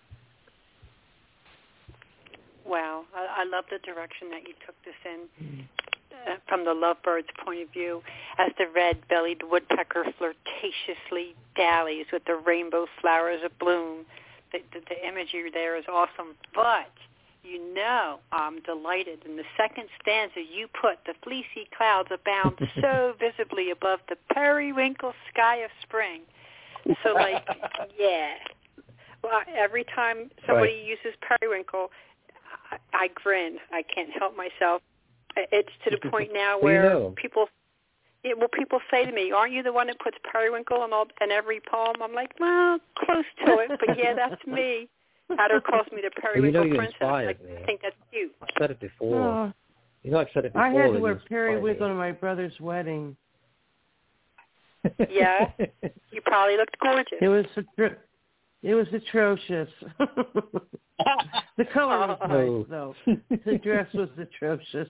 Wow, I love the direction that you took this in from the lovebird's point of view, as the red-bellied woodpecker flirtatiously dallies with the rainbow flowers abloom. The imagery there is awesome, but you know I'm delighted. In the second stanza, you put the fleecy clouds abound so visibly above the periwinkle sky of spring. So, like, yeah. Well, every time somebody uses periwinkle, I grin. I can't help myself. It's to the point now where people say to me, "Aren't you the one that puts periwinkle in every poem?" I'm like, well, close to it, but yeah, that's me. Adder calls me the periwinkle princess. I think that's cute. I've said it before. I've said it before. I had to wear periwinkle to my brother's wedding. Yeah, you probably looked gorgeous. It was atrocious. The color was nice, though. The dress was atrocious.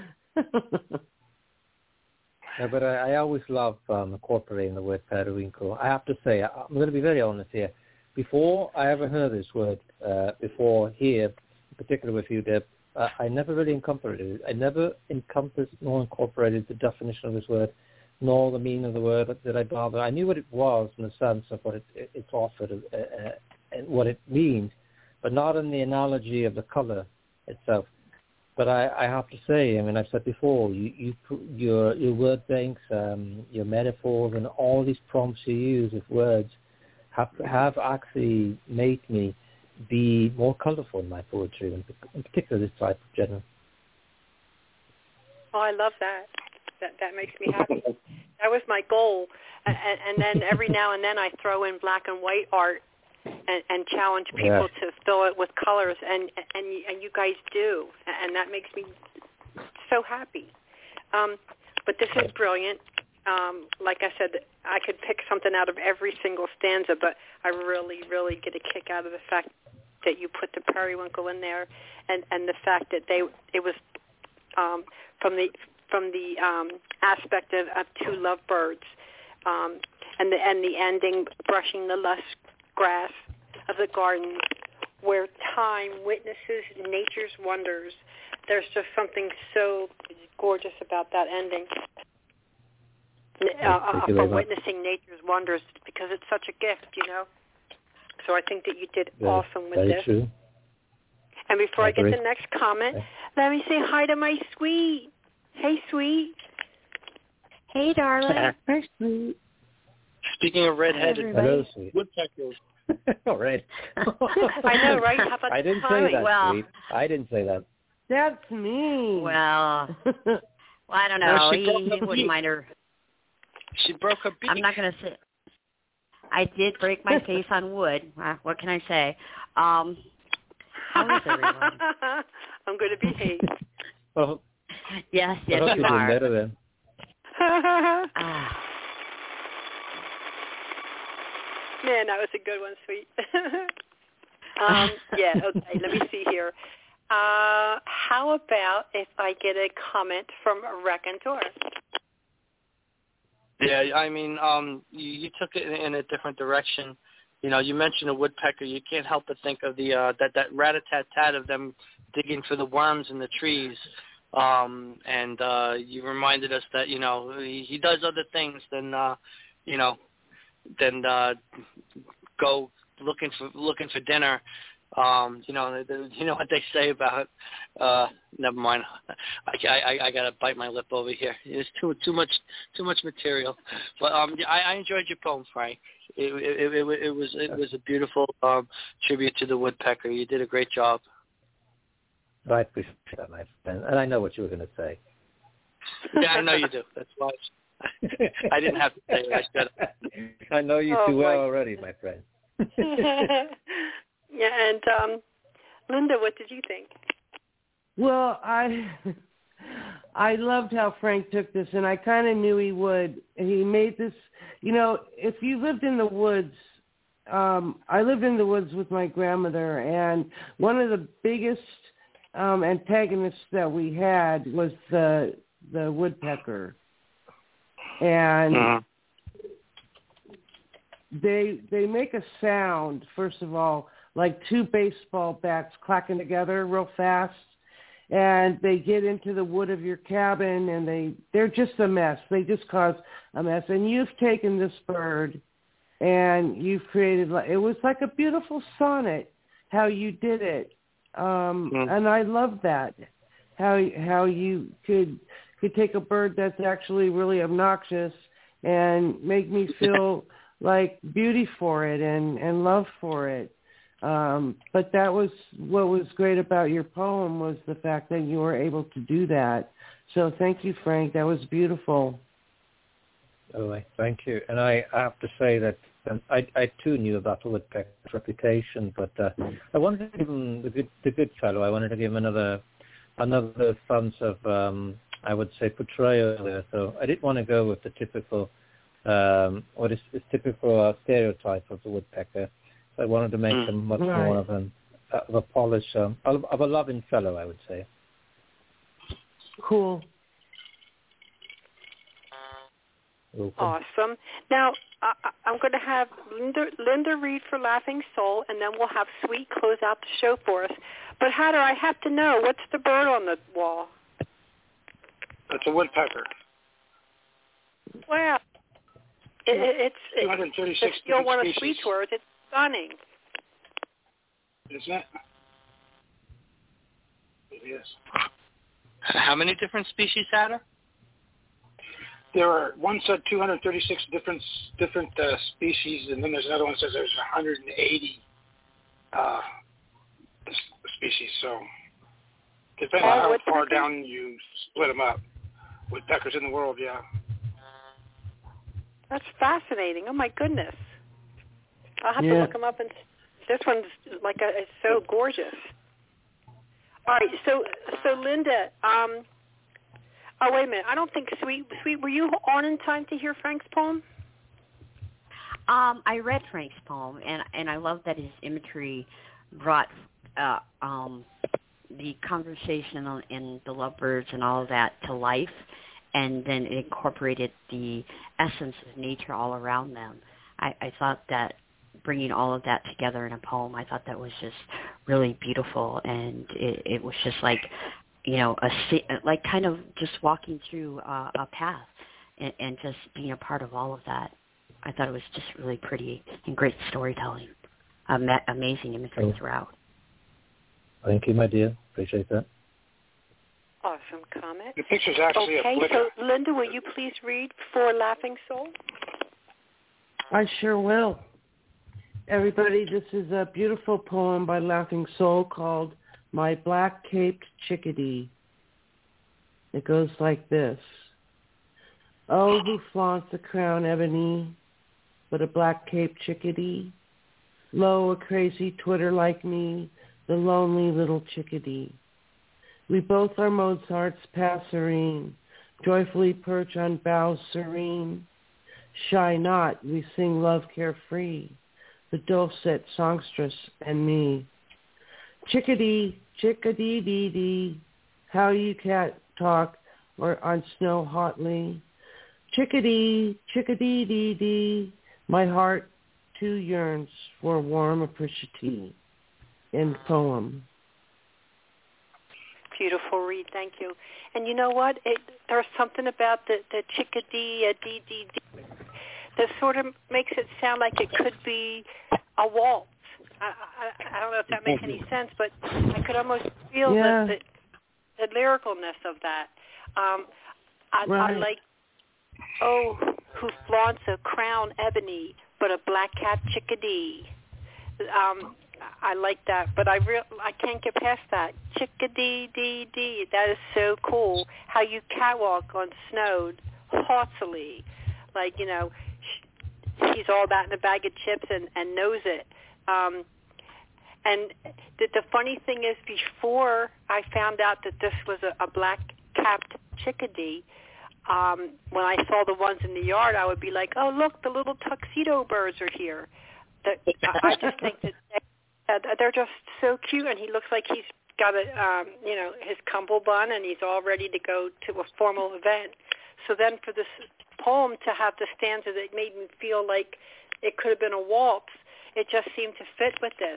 Yeah, but I always love incorporating the word periwinkle. I have to say, I'm going to be very honest here. Before I ever heard this word, before here, in particular with you, Deb, I never really incorporated it. I never encompassed nor incorporated the definition of this word, nor the meaning of the word that I bother. I knew what it was in the sense of what it's offered and what it means, but not in the analogy of the color itself. But I have to say, I mean, I've said before, your word banks, your metaphors, and all these prompts you use with words have actually made me be more colourful in my poetry, and in particular this type of genre. Oh, I love that. That makes me happy. That was my goal. And then every now and then I throw in black and white art and challenge people to fill it with colors, and you guys do, and that makes me so happy. But this is brilliant. Like I said, I could pick something out of every single stanza, but I really, really get a kick out of the fact that you put the periwinkle in there, and the fact that it was from the aspect of two lovebirds, and the ending, brushing the lush grass of the garden where time witnesses nature's wonders. There's just something so gorgeous about that ending. From witnessing nature's wonders, because it's such a gift, you know. So I think that you did awesome with this. True. And before I get the next comment, let me say hi to my sweet. Hey, sweet. Hey, darling. Hey, sweet. Speaking of redheaded woodpeckers. All right. I know, right? How about I didn't say that, well, sweet. I didn't say that. That's me. Well, I don't know. He wouldn't mind her. She broke her beak. I'm not going to say. I did break my face on wood. What can I say? How is everyone? I'm going to behave. Well, yes, I hope you you're are. doing better then. Man, that was a good one, sweet. Yeah, okay, let me see here. How about if I get a comment from Raconteur? Yeah, I mean, you took it in a different direction. You know, you mentioned a woodpecker. You can't help but think of the that rat-a-tat-tat of them digging for the worms in the trees. And you reminded us that, you know, he does other things than, you know, than go looking for dinner. You know what they say about. Never mind. I gotta bite my lip over here. There's too much material. But I enjoyed your poem, Frank. It was a beautiful tribute to the woodpecker. You did a great job. I appreciate that, my friend. And I know what you were going to say. Yeah, I know you do. That's why I didn't have to say it. I said it. I know you too well already, my friend. Yeah, and Linda, what did you think? Well, I loved how Frank took this, and I kind of knew he would. He made this, you know, if you lived in the woods, I lived in the woods with my grandmother, and one of the biggest antagonists that we had was the woodpecker. And they make a sound, first of all, like two baseball bats clacking together real fast, and they get into the wood of your cabin, and they're just a mess. They just cause a mess. And you've taken this bird, and you've created, it was like a beautiful sonnet, how you did it. And I love that, how you could take a bird that's actually really obnoxious and make me feel like beauty for it and love for it. But that was what was great about your poem, was the fact that you were able to do that. So thank you, Frank. That was beautiful. Oh, thank you. And I have to say that I too knew about the woodpecker's reputation, but I wanted to give him the good fellow. I wanted to give him another sense of I would say portrayal there. So I didn't want to go with the typical what is typical stereotype of the woodpecker. So I wanted to make him much more of a polished, of a loving fellow, I would say. Cool. Awesome. Now, I'm going to have Linda read for Laughing Soul, and then we'll have Sweet close out the show for us. But Hatter, I have to know, what's the bird on the wall? It's a woodpecker. Wow. It's 236 still one of species. Sweet's words. It's stunning. Isn't it? It is. How many different species had her? One said 236 different species, and then there's another one that says there's 180 species. So depending on how far down you split them up. Woodpeckers in the world, yeah. That's fascinating. Oh my goodness. I'll have to look them up, and this one's it's so gorgeous. All right, so Linda, oh wait a minute. I don't think Sweet, were you on in time to hear Frank's poem? I read Frank's poem, and I love that his imagery brought the conversation and the lovebirds and all of that to life, and then it incorporated the essence of nature all around them. I thought that bringing all of that together in a poem, I thought that was just really beautiful, and it was just like, like kind of just walking through a path and just being a part of all of that. I thought it was just really pretty and great storytelling, amazing imagery throughout. Thank you, my dear. Appreciate that. Awesome comment. The picture's actually okay, so Linda, will you please read for Laughing Soul? I sure will. Everybody, this is a beautiful poem by Laughing Soul called My Black-Caped Chickadee. It goes like this. Oh, who flaunts a crown ebony, but a black-caped chickadee? Lo, a crazy twitter like me, the lonely little chickadee. We both are Mozart's passerine, joyfully perch on boughs serene. Shy not, we sing love carefree, the dulcet songstress and me. Chickadee, chickadee-dee-dee, how you cat talk or on snow hotly. Chickadee, chickadee-dee-dee, my heart too yearns for warm appreciative. End poem. Beautiful read, thank you. And you know what? There's something about the chickadee, dee-dee-dee, that sort of makes it sound like it could be a waltz. I don't know if that makes any sense, but I could almost feel the lyricalness of that. I like, oh, who flaunts a crown ebony, but a black-capped chickadee. I like that, but I can't get past that. Chickadee-dee-dee, that is so cool. How you catwalk on snow haughtily, like, she's all that in a bag of chips and knows it. And the funny thing is, before I found out that this was a black-capped chickadee, when I saw the ones in the yard, I would be like, oh, look, the little tuxedo birds are here. I just think that they're just so cute, and he looks like he's got his cummerbund, and he's all ready to go to a formal event. So then for this poem to have the stanza that made me feel like it could have been a waltz, it just seemed to fit with this.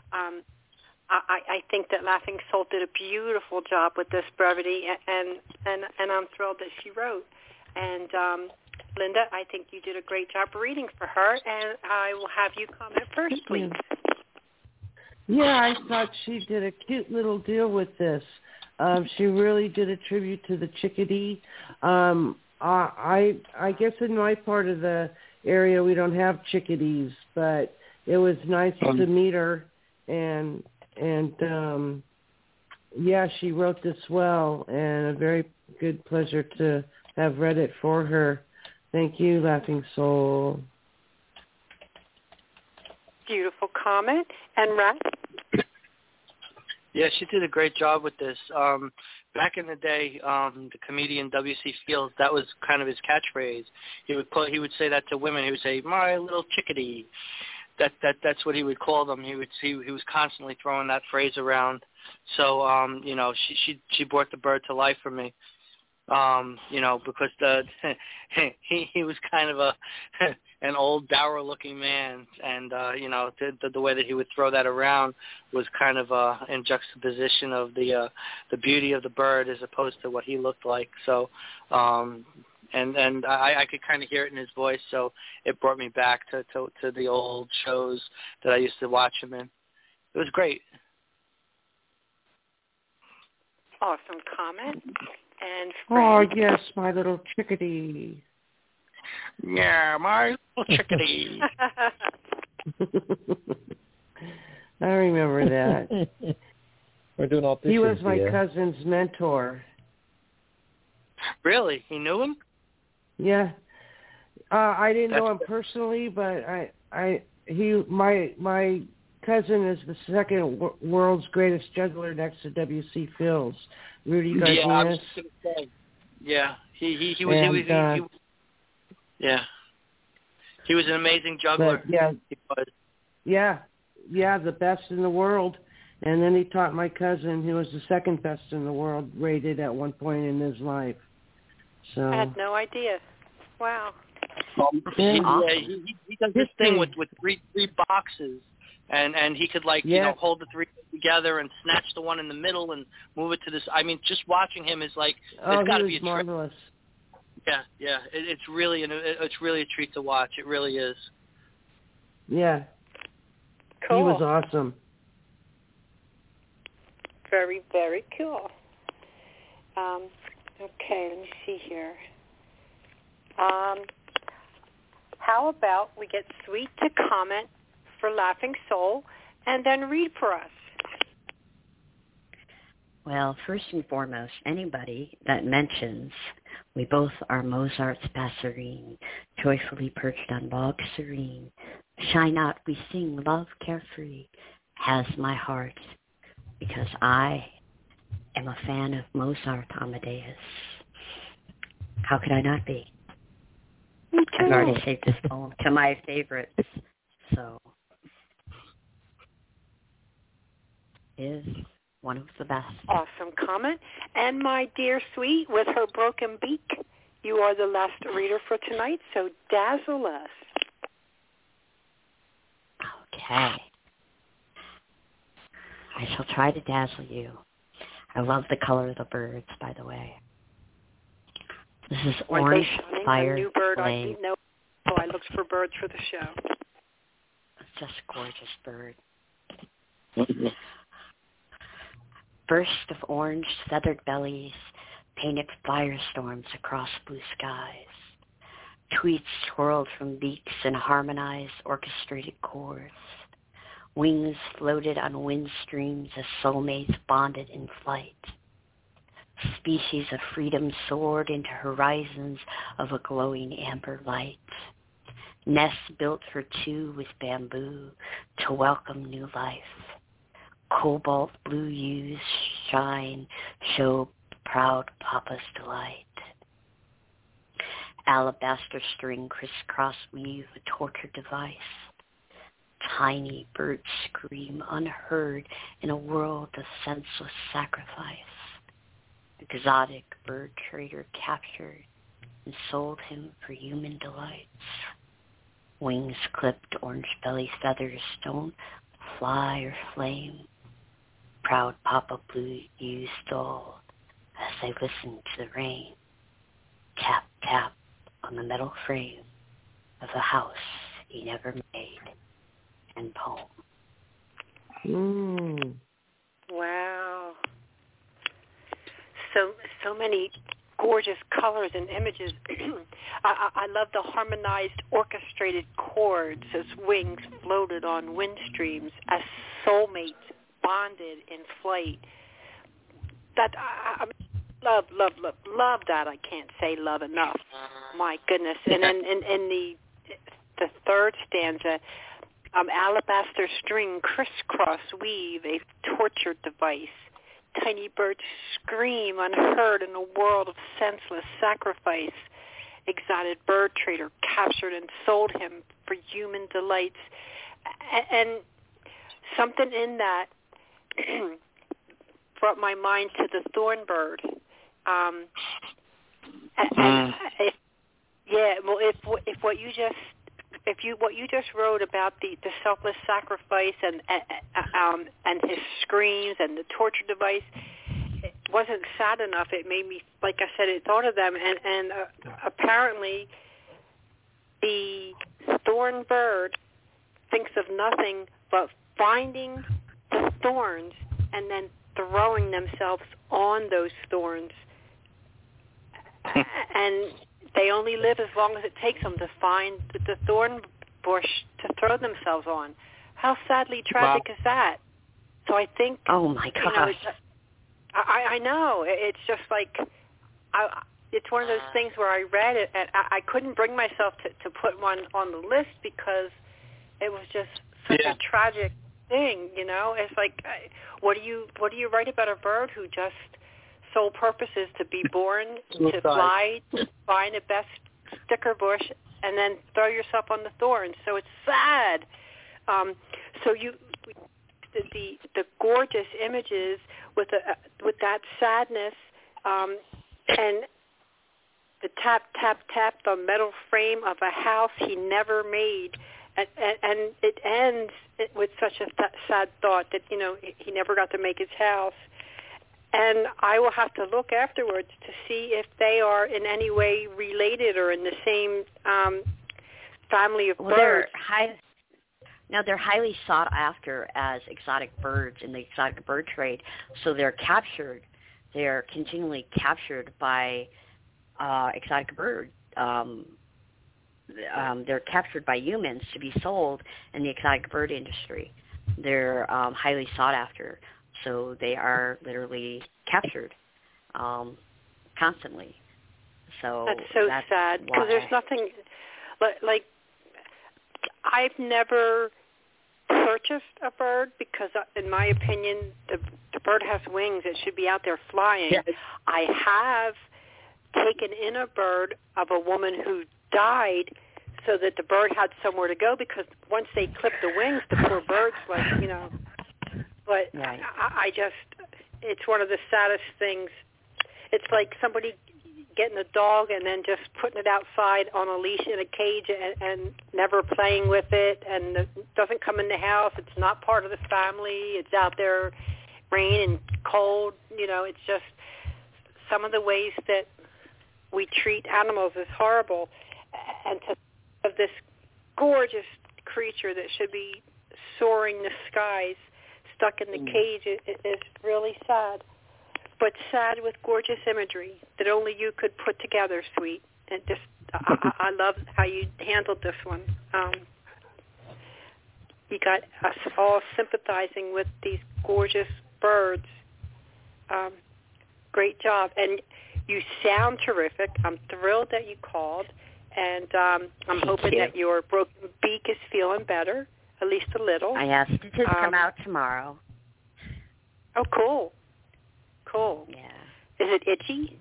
I think that Laughing Soul did a beautiful job with this brevity, and I'm thrilled that she wrote. And Linda, I think you did a great job reading for her, and I will have you comment first, please. Yeah, I thought she did a cute little deal with this. She really did a tribute to the chickadee. I guess in my part of the area we don't have chickadees, but it was nice to meet her, and she wrote this well, and a very good pleasure to have read it for her. Thank you, Laughing Soul. Beautiful comment. And Rat? Yeah, she did a great job with this. Back in the day, the comedian W.C. Fields, that was kind of his catchphrase. He would say that to women. He would say, "My little chickadee." That's what he would call them. He was constantly throwing that phrase around. So she brought the bird to life for me. Because he was kind of an old dour-looking man, and the way that he would throw that around was kind of in juxtaposition of the beauty of the bird as opposed to what he looked like. So, and I could kind of hear it in his voice, so it brought me back to the old shows that I used to watch him in. It was great. Awesome comment. And oh, Fran. yes, my little chickadee. Yeah, my little chickadee. I remember that. We're doing auditions. He was my here. cousin's mentor. Really? He knew him? Yeah. I didn't know him That's personally, but my cousin is the second world's greatest juggler next to W.C. Fields, Rudy Gardinas. Yeah, I was just going to say. Yeah, he was. Yeah, he was an amazing juggler. But, yeah, he was. Yeah, the best in the world. And then he taught my cousin, who was the second best in the world, rated at one point in his life. So I had no idea. Wow. He does this thing with three boxes, and he could hold the three together and snatch the one in the middle and move it to this. I mean, just watching him is like it's got to be a marvelous. Yeah. It's really a treat to watch. It really is. Yeah. Cool. He was awesome. Very, very cool. Okay, let me see here. How about we get Sweet to comment for Laughing Soul and then read for us? Well, first and foremost, anybody that mentions we both are Mozart's Passerine, joyfully perched on bog serene, shine out, we sing, love carefree, has my heart, because I am a fan of Mozart Amadeus. How could I not be? I've already saved this poem to my favorites, so is one of the best. Awesome comment. And my dear Sweet, with her broken beak, you are the last reader for tonight, so dazzle us. Okay. I shall try to dazzle you. I love the color of the birds, by the way. This is Orange Fire A new bird I Flame. didn't know, so I looked for birds for the show. It's just a gorgeous bird. Burst of orange feathered bellies painted firestorms across blue skies. Tweets swirled from beaks and harmonized orchestrated chords. Wings floated on wind streams as soulmates bonded in flight. Species of freedom soared into horizons of a glowing amber light. Nests built for two with bamboo to welcome new life. Cobalt blue hues shine, show proud Papa's delight. Alabaster string crisscross weave a torture device. Tiny birds scream unheard in a world of senseless sacrifice. Exotic bird trader captured and sold him for human delights. Wings clipped, orange belly feathers don't fly or flame. Proud Papa Blue hues dull as they listen to the rain. Tap, tap on the metal frame of the house he never made. And poem. Wow. So many gorgeous colors and images. I love the harmonized orchestrated chords as wings floated on wind streams, as soulmates bonded in flight. That I love that. I can't say love enough. My goodness. And then in the third stanza, alabaster string crisscross weave a torture device. Tiny birds scream unheard in a world of senseless sacrifice. Exotic bird trader captured and sold him for human delights. And something in that brought my mind to the thorn bird. If what you just wrote about the selfless sacrifice and his screams and the torture device, it wasn't sad enough. It made me, like I said, it thought of them, and apparently the thorn bird thinks of nothing but finding the thorns and then throwing themselves on those thorns. And they only live as long as it takes them to find the thorn bush to throw themselves on. How sadly tragic is that? So I think... Oh, my gosh. I know. It's just like... it's one of those things where I read it, and I couldn't bring myself to put one on the list because it was just such a tragic thing, you know? It's like, what do you write about a bird who just... sole purpose is to be born, to fly, to find the best sticker bush, and then throw yourself on the thorns. So it's sad. The gorgeous images with that sadness, and the tap tap tap, the metal frame of a house he never made, and it ends with such a sad thought that he never got to make his house. And I will have to look afterwards to see if they are in any way related or in the same family of birds. They're highly sought after as exotic birds in the exotic bird trade. So they're captured. They're continually captured by exotic birds. They're captured by humans to be sold in the exotic bird industry. They're highly sought after. So they are literally captured constantly. So that's sad because there's nothing like I've never purchased a bird because, in my opinion, the bird has wings. It should be out there flying. Yes. I have taken in a bird of a woman who died so that the bird had somewhere to go because once they clipped the wings, the poor bird's like, But right. I just, it's one of the saddest things. It's like somebody getting a dog and then just putting it outside on a leash in a cage and never playing with it, and it doesn't come in the house. It's not part of the family. It's out there, rain and cold. It's just some of the ways that we treat animals is horrible. And to have this gorgeous creature that should be soaring the skies stuck in the cage is really sad, but sad with gorgeous imagery that only you could put together, sweet. And just, I love how you handled this one. You got us all sympathizing with these gorgeous birds. Great job. And you sound terrific. I'm thrilled that you called, and I'm hoping that your broken beak is feeling better. At least a little. I have stitches come out tomorrow. Oh, cool. Cool. Yeah. Is it itchy?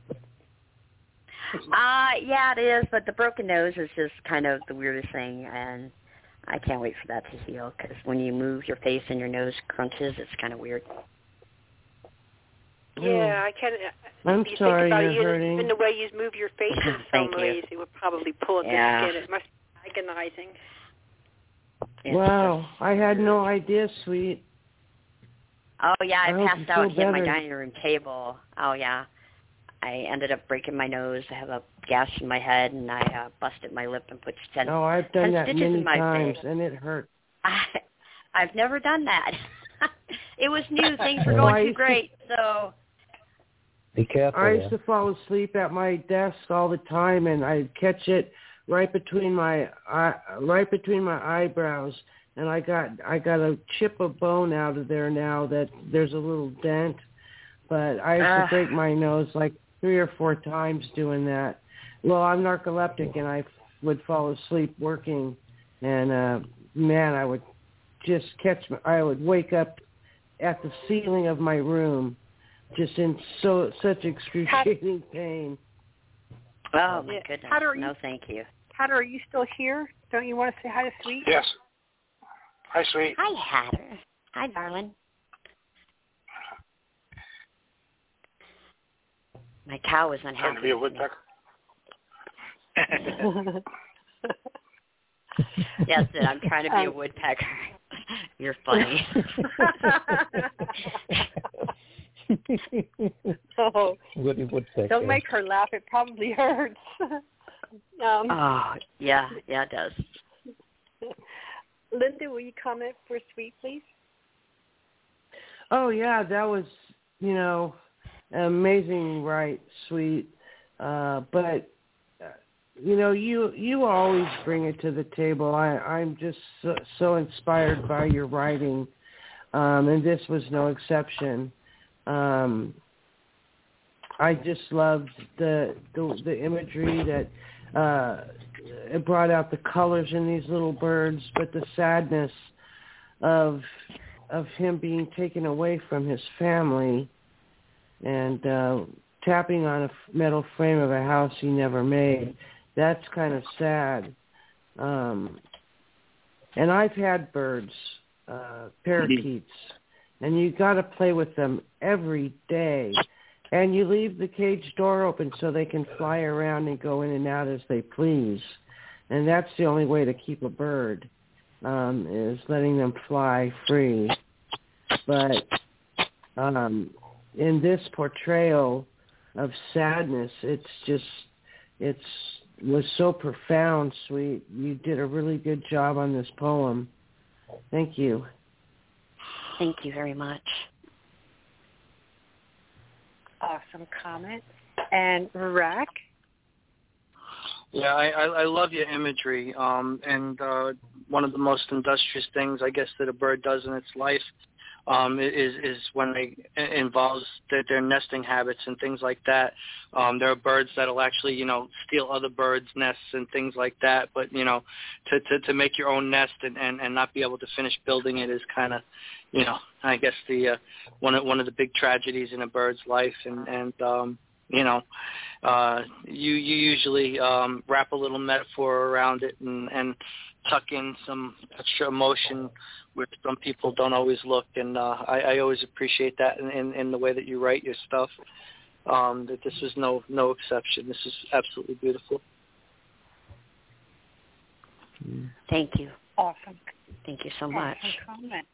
Yeah, it is, but the broken nose is just kind of the weirdest thing, and I can't wait for that to heal, because when you move your face and your nose crunches, it's kind of weird. Yeah, I can't. I'm sorry you're hurting. Even the way you move your face in some ways, it would probably pull at the skin. It must be agonizing. Wow, I had no idea, sweet. Oh, yeah, I passed out and hit my dining room table. Oh, yeah. I ended up breaking my nose. I have a gash in my head, and I busted my lip and put 10 Oh, I've done that stitches many in my times, face. and it hurt. I've never done that. It was new. Things were going too great, so... Be careful. I used to fall asleep at my desk all the time, and I'd catch it right between my eyebrows, and I got a chip of bone out of there now that there's a little dent. But I used to break my nose like 3 or 4 times doing that. Well, I'm narcoleptic, and I would fall asleep working, and man, I would just I would wake up at the ceiling of my room, just in such excruciating pain. Oh my goodness! No, thank you. Hatter, are you still here? Don't you want to say hi to Sweet? Yes. Hi, Sweet. Hi, Hatter. Hi, darling. My cow is unhappy. Trying to be a woodpecker. Yes, I'm trying to be a woodpecker. You're funny. Oh, woodpecker. Don't make her laugh. It probably hurts. Oh, yeah, it does. Linda, will you comment for Sweet, please? Oh, yeah, that was amazing, right, sweet. But you always bring it to the table. I'm just so inspired by your writing, and this was no exception. I just loved the imagery that it brought out the colors in these little birds, but the sadness of him being taken away from his family and tapping on a metal frame of a house he never made. That's kind of sad. And I've had birds, parakeets, and you got to play with them every day. And you leave the cage door open so they can fly around and go in and out as they please. And that's the only way to keep a bird, is letting them fly free. But in this portrayal of sadness, it was so profound, sweet. You did a really good job on this poem. Thank you. Thank you very much. Awesome comment. And Rack? Yeah, I love your imagery. And one of the most industrious things, I guess, that a bird does in its life is when it involves their nesting habits and things like that. There are birds that'll actually, steal other birds' nests and things like that. But, to make your own nest and not be able to finish building it is kind of, I guess the one of the big tragedies in a bird's life. And you usually wrap a little metaphor around it and tuck in some extra emotion where some people don't always look, and I always appreciate that in the way that you write your stuff. That this was no exception. This is absolutely beautiful. Thank you. Awesome. Thank you so much. Awesome comment.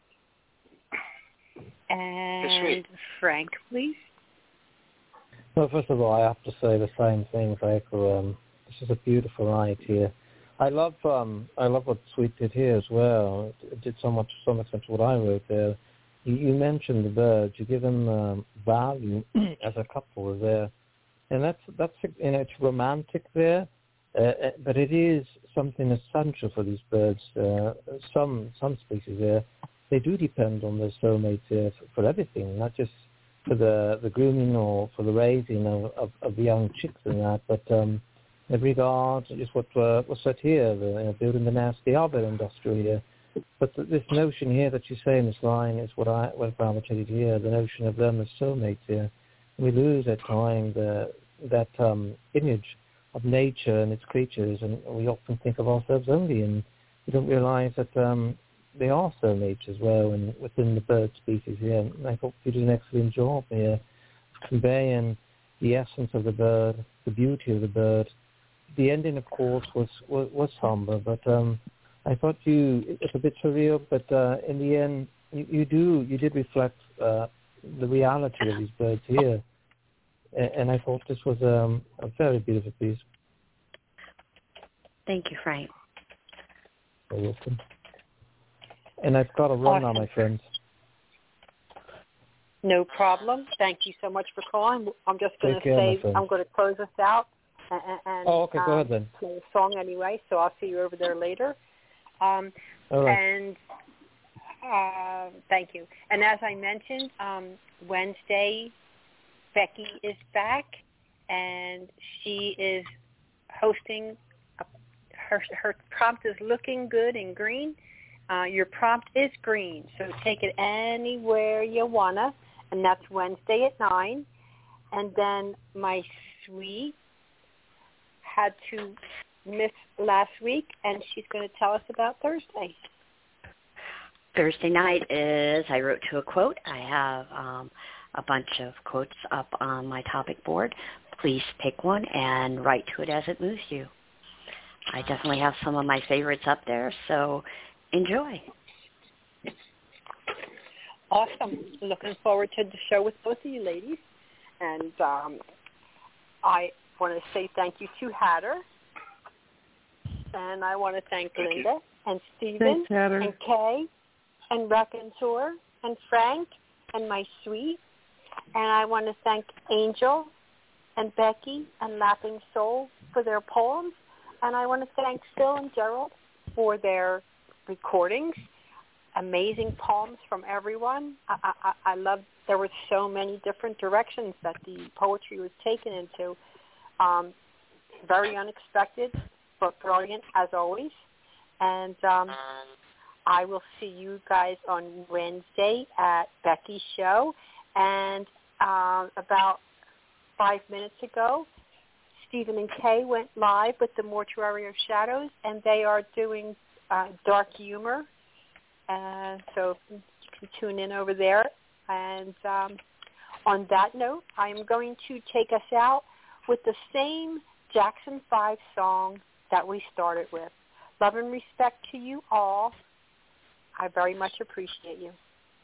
And Frank, please. Well, first of all, I have to say the same thing, Frank. This is a beautiful night here. I love what Sweet did here as well. It did so much to some extent to what I wrote there. You mentioned the birds. You give them value as a couple there, and that's it's romantic there, but it is something essential for these birds. Some species there, they do depend on their soulmate for everything, not just for the grooming or for the raising of the young chicks and that, but in regard is what was said here, building the nest. They are very industrial here. But this notion here that you say in this line is what I gravitated here, the notion of them as soulmates here. We lose at times that image of nature and its creatures, and we often think of ourselves only, and we don't realize that they are soulmates as well, and within the bird species here. And I thought you did an excellent job here of conveying the essence of the bird, the beauty of the bird. The ending, of course, was somber, but I thought it's a bit surreal, but in the end, you did reflect the reality of these birds here, and I thought this was a very beautiful piece. Thank you, Frank. You're welcome. And I've got to run now, my friends. No problem. Thank you so much for calling. I'm just going to say I'm going to close us out. And okay, go ahead then. Play a song anyway, so I'll see you over there later. All right. And thank you. And as I mentioned, Wednesday, Becky is back, and she is hosting. Her prompt is looking good in green. Your prompt is green, so take it anywhere you wanna, and that's Wednesday at 9. And then my Sweet had to miss last week, and she's going to tell us about Thursday. Thursday night is, I wrote to a quote. I have a bunch of quotes up on my topic board. Please pick one and write to it as it moves you. I definitely have some of my favorites up there, so enjoy. Awesome. Looking forward to the show with both of you ladies. And I want to say thank you to Hatter. And I want to thank Linda and Stephen and Kay and Rack and Tor and Frank and my Sweet And I want to thank Angel and Becky and Laughing Soul for their poems. And I want to thank Phil and Gerald for their recordings. Amazing poems from everyone. I love, there were so many different directions that the poetry was taken into. Very unexpected, but brilliant as always. And I will see you guys on Wednesday at Becky's show. And about 5 minutes ago, Stephen and Kay went live with the Mortuary of Shadows, and they are doing dark humor. So you can tune in over there. And on that note, I am going to take us out with the same Jackson 5 song that we started with. Love and respect to you all. I very much appreciate you.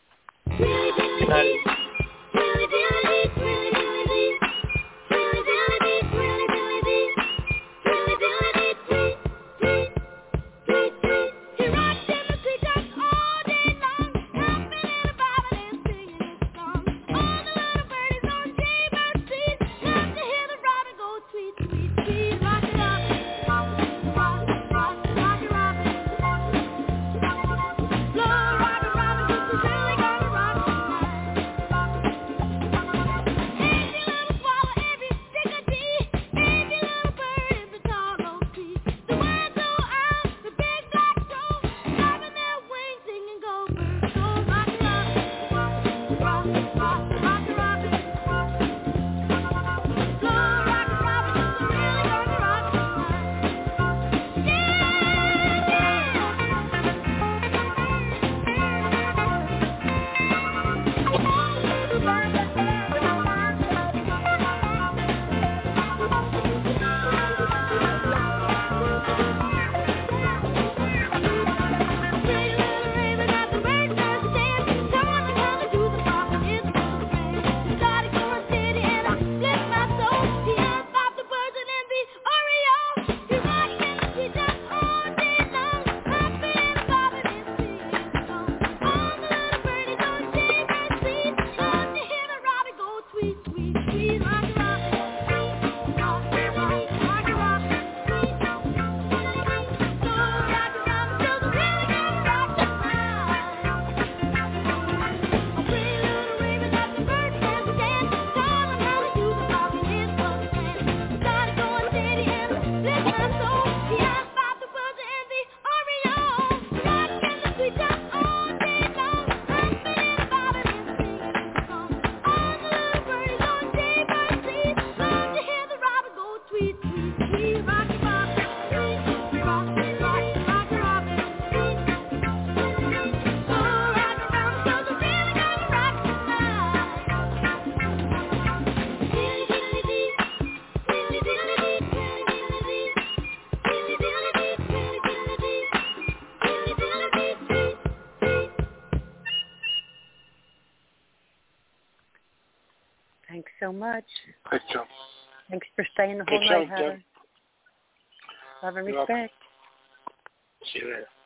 Thanks so much. Great job. Thanks for staying the whole night, Heather. Love and respect. See you later.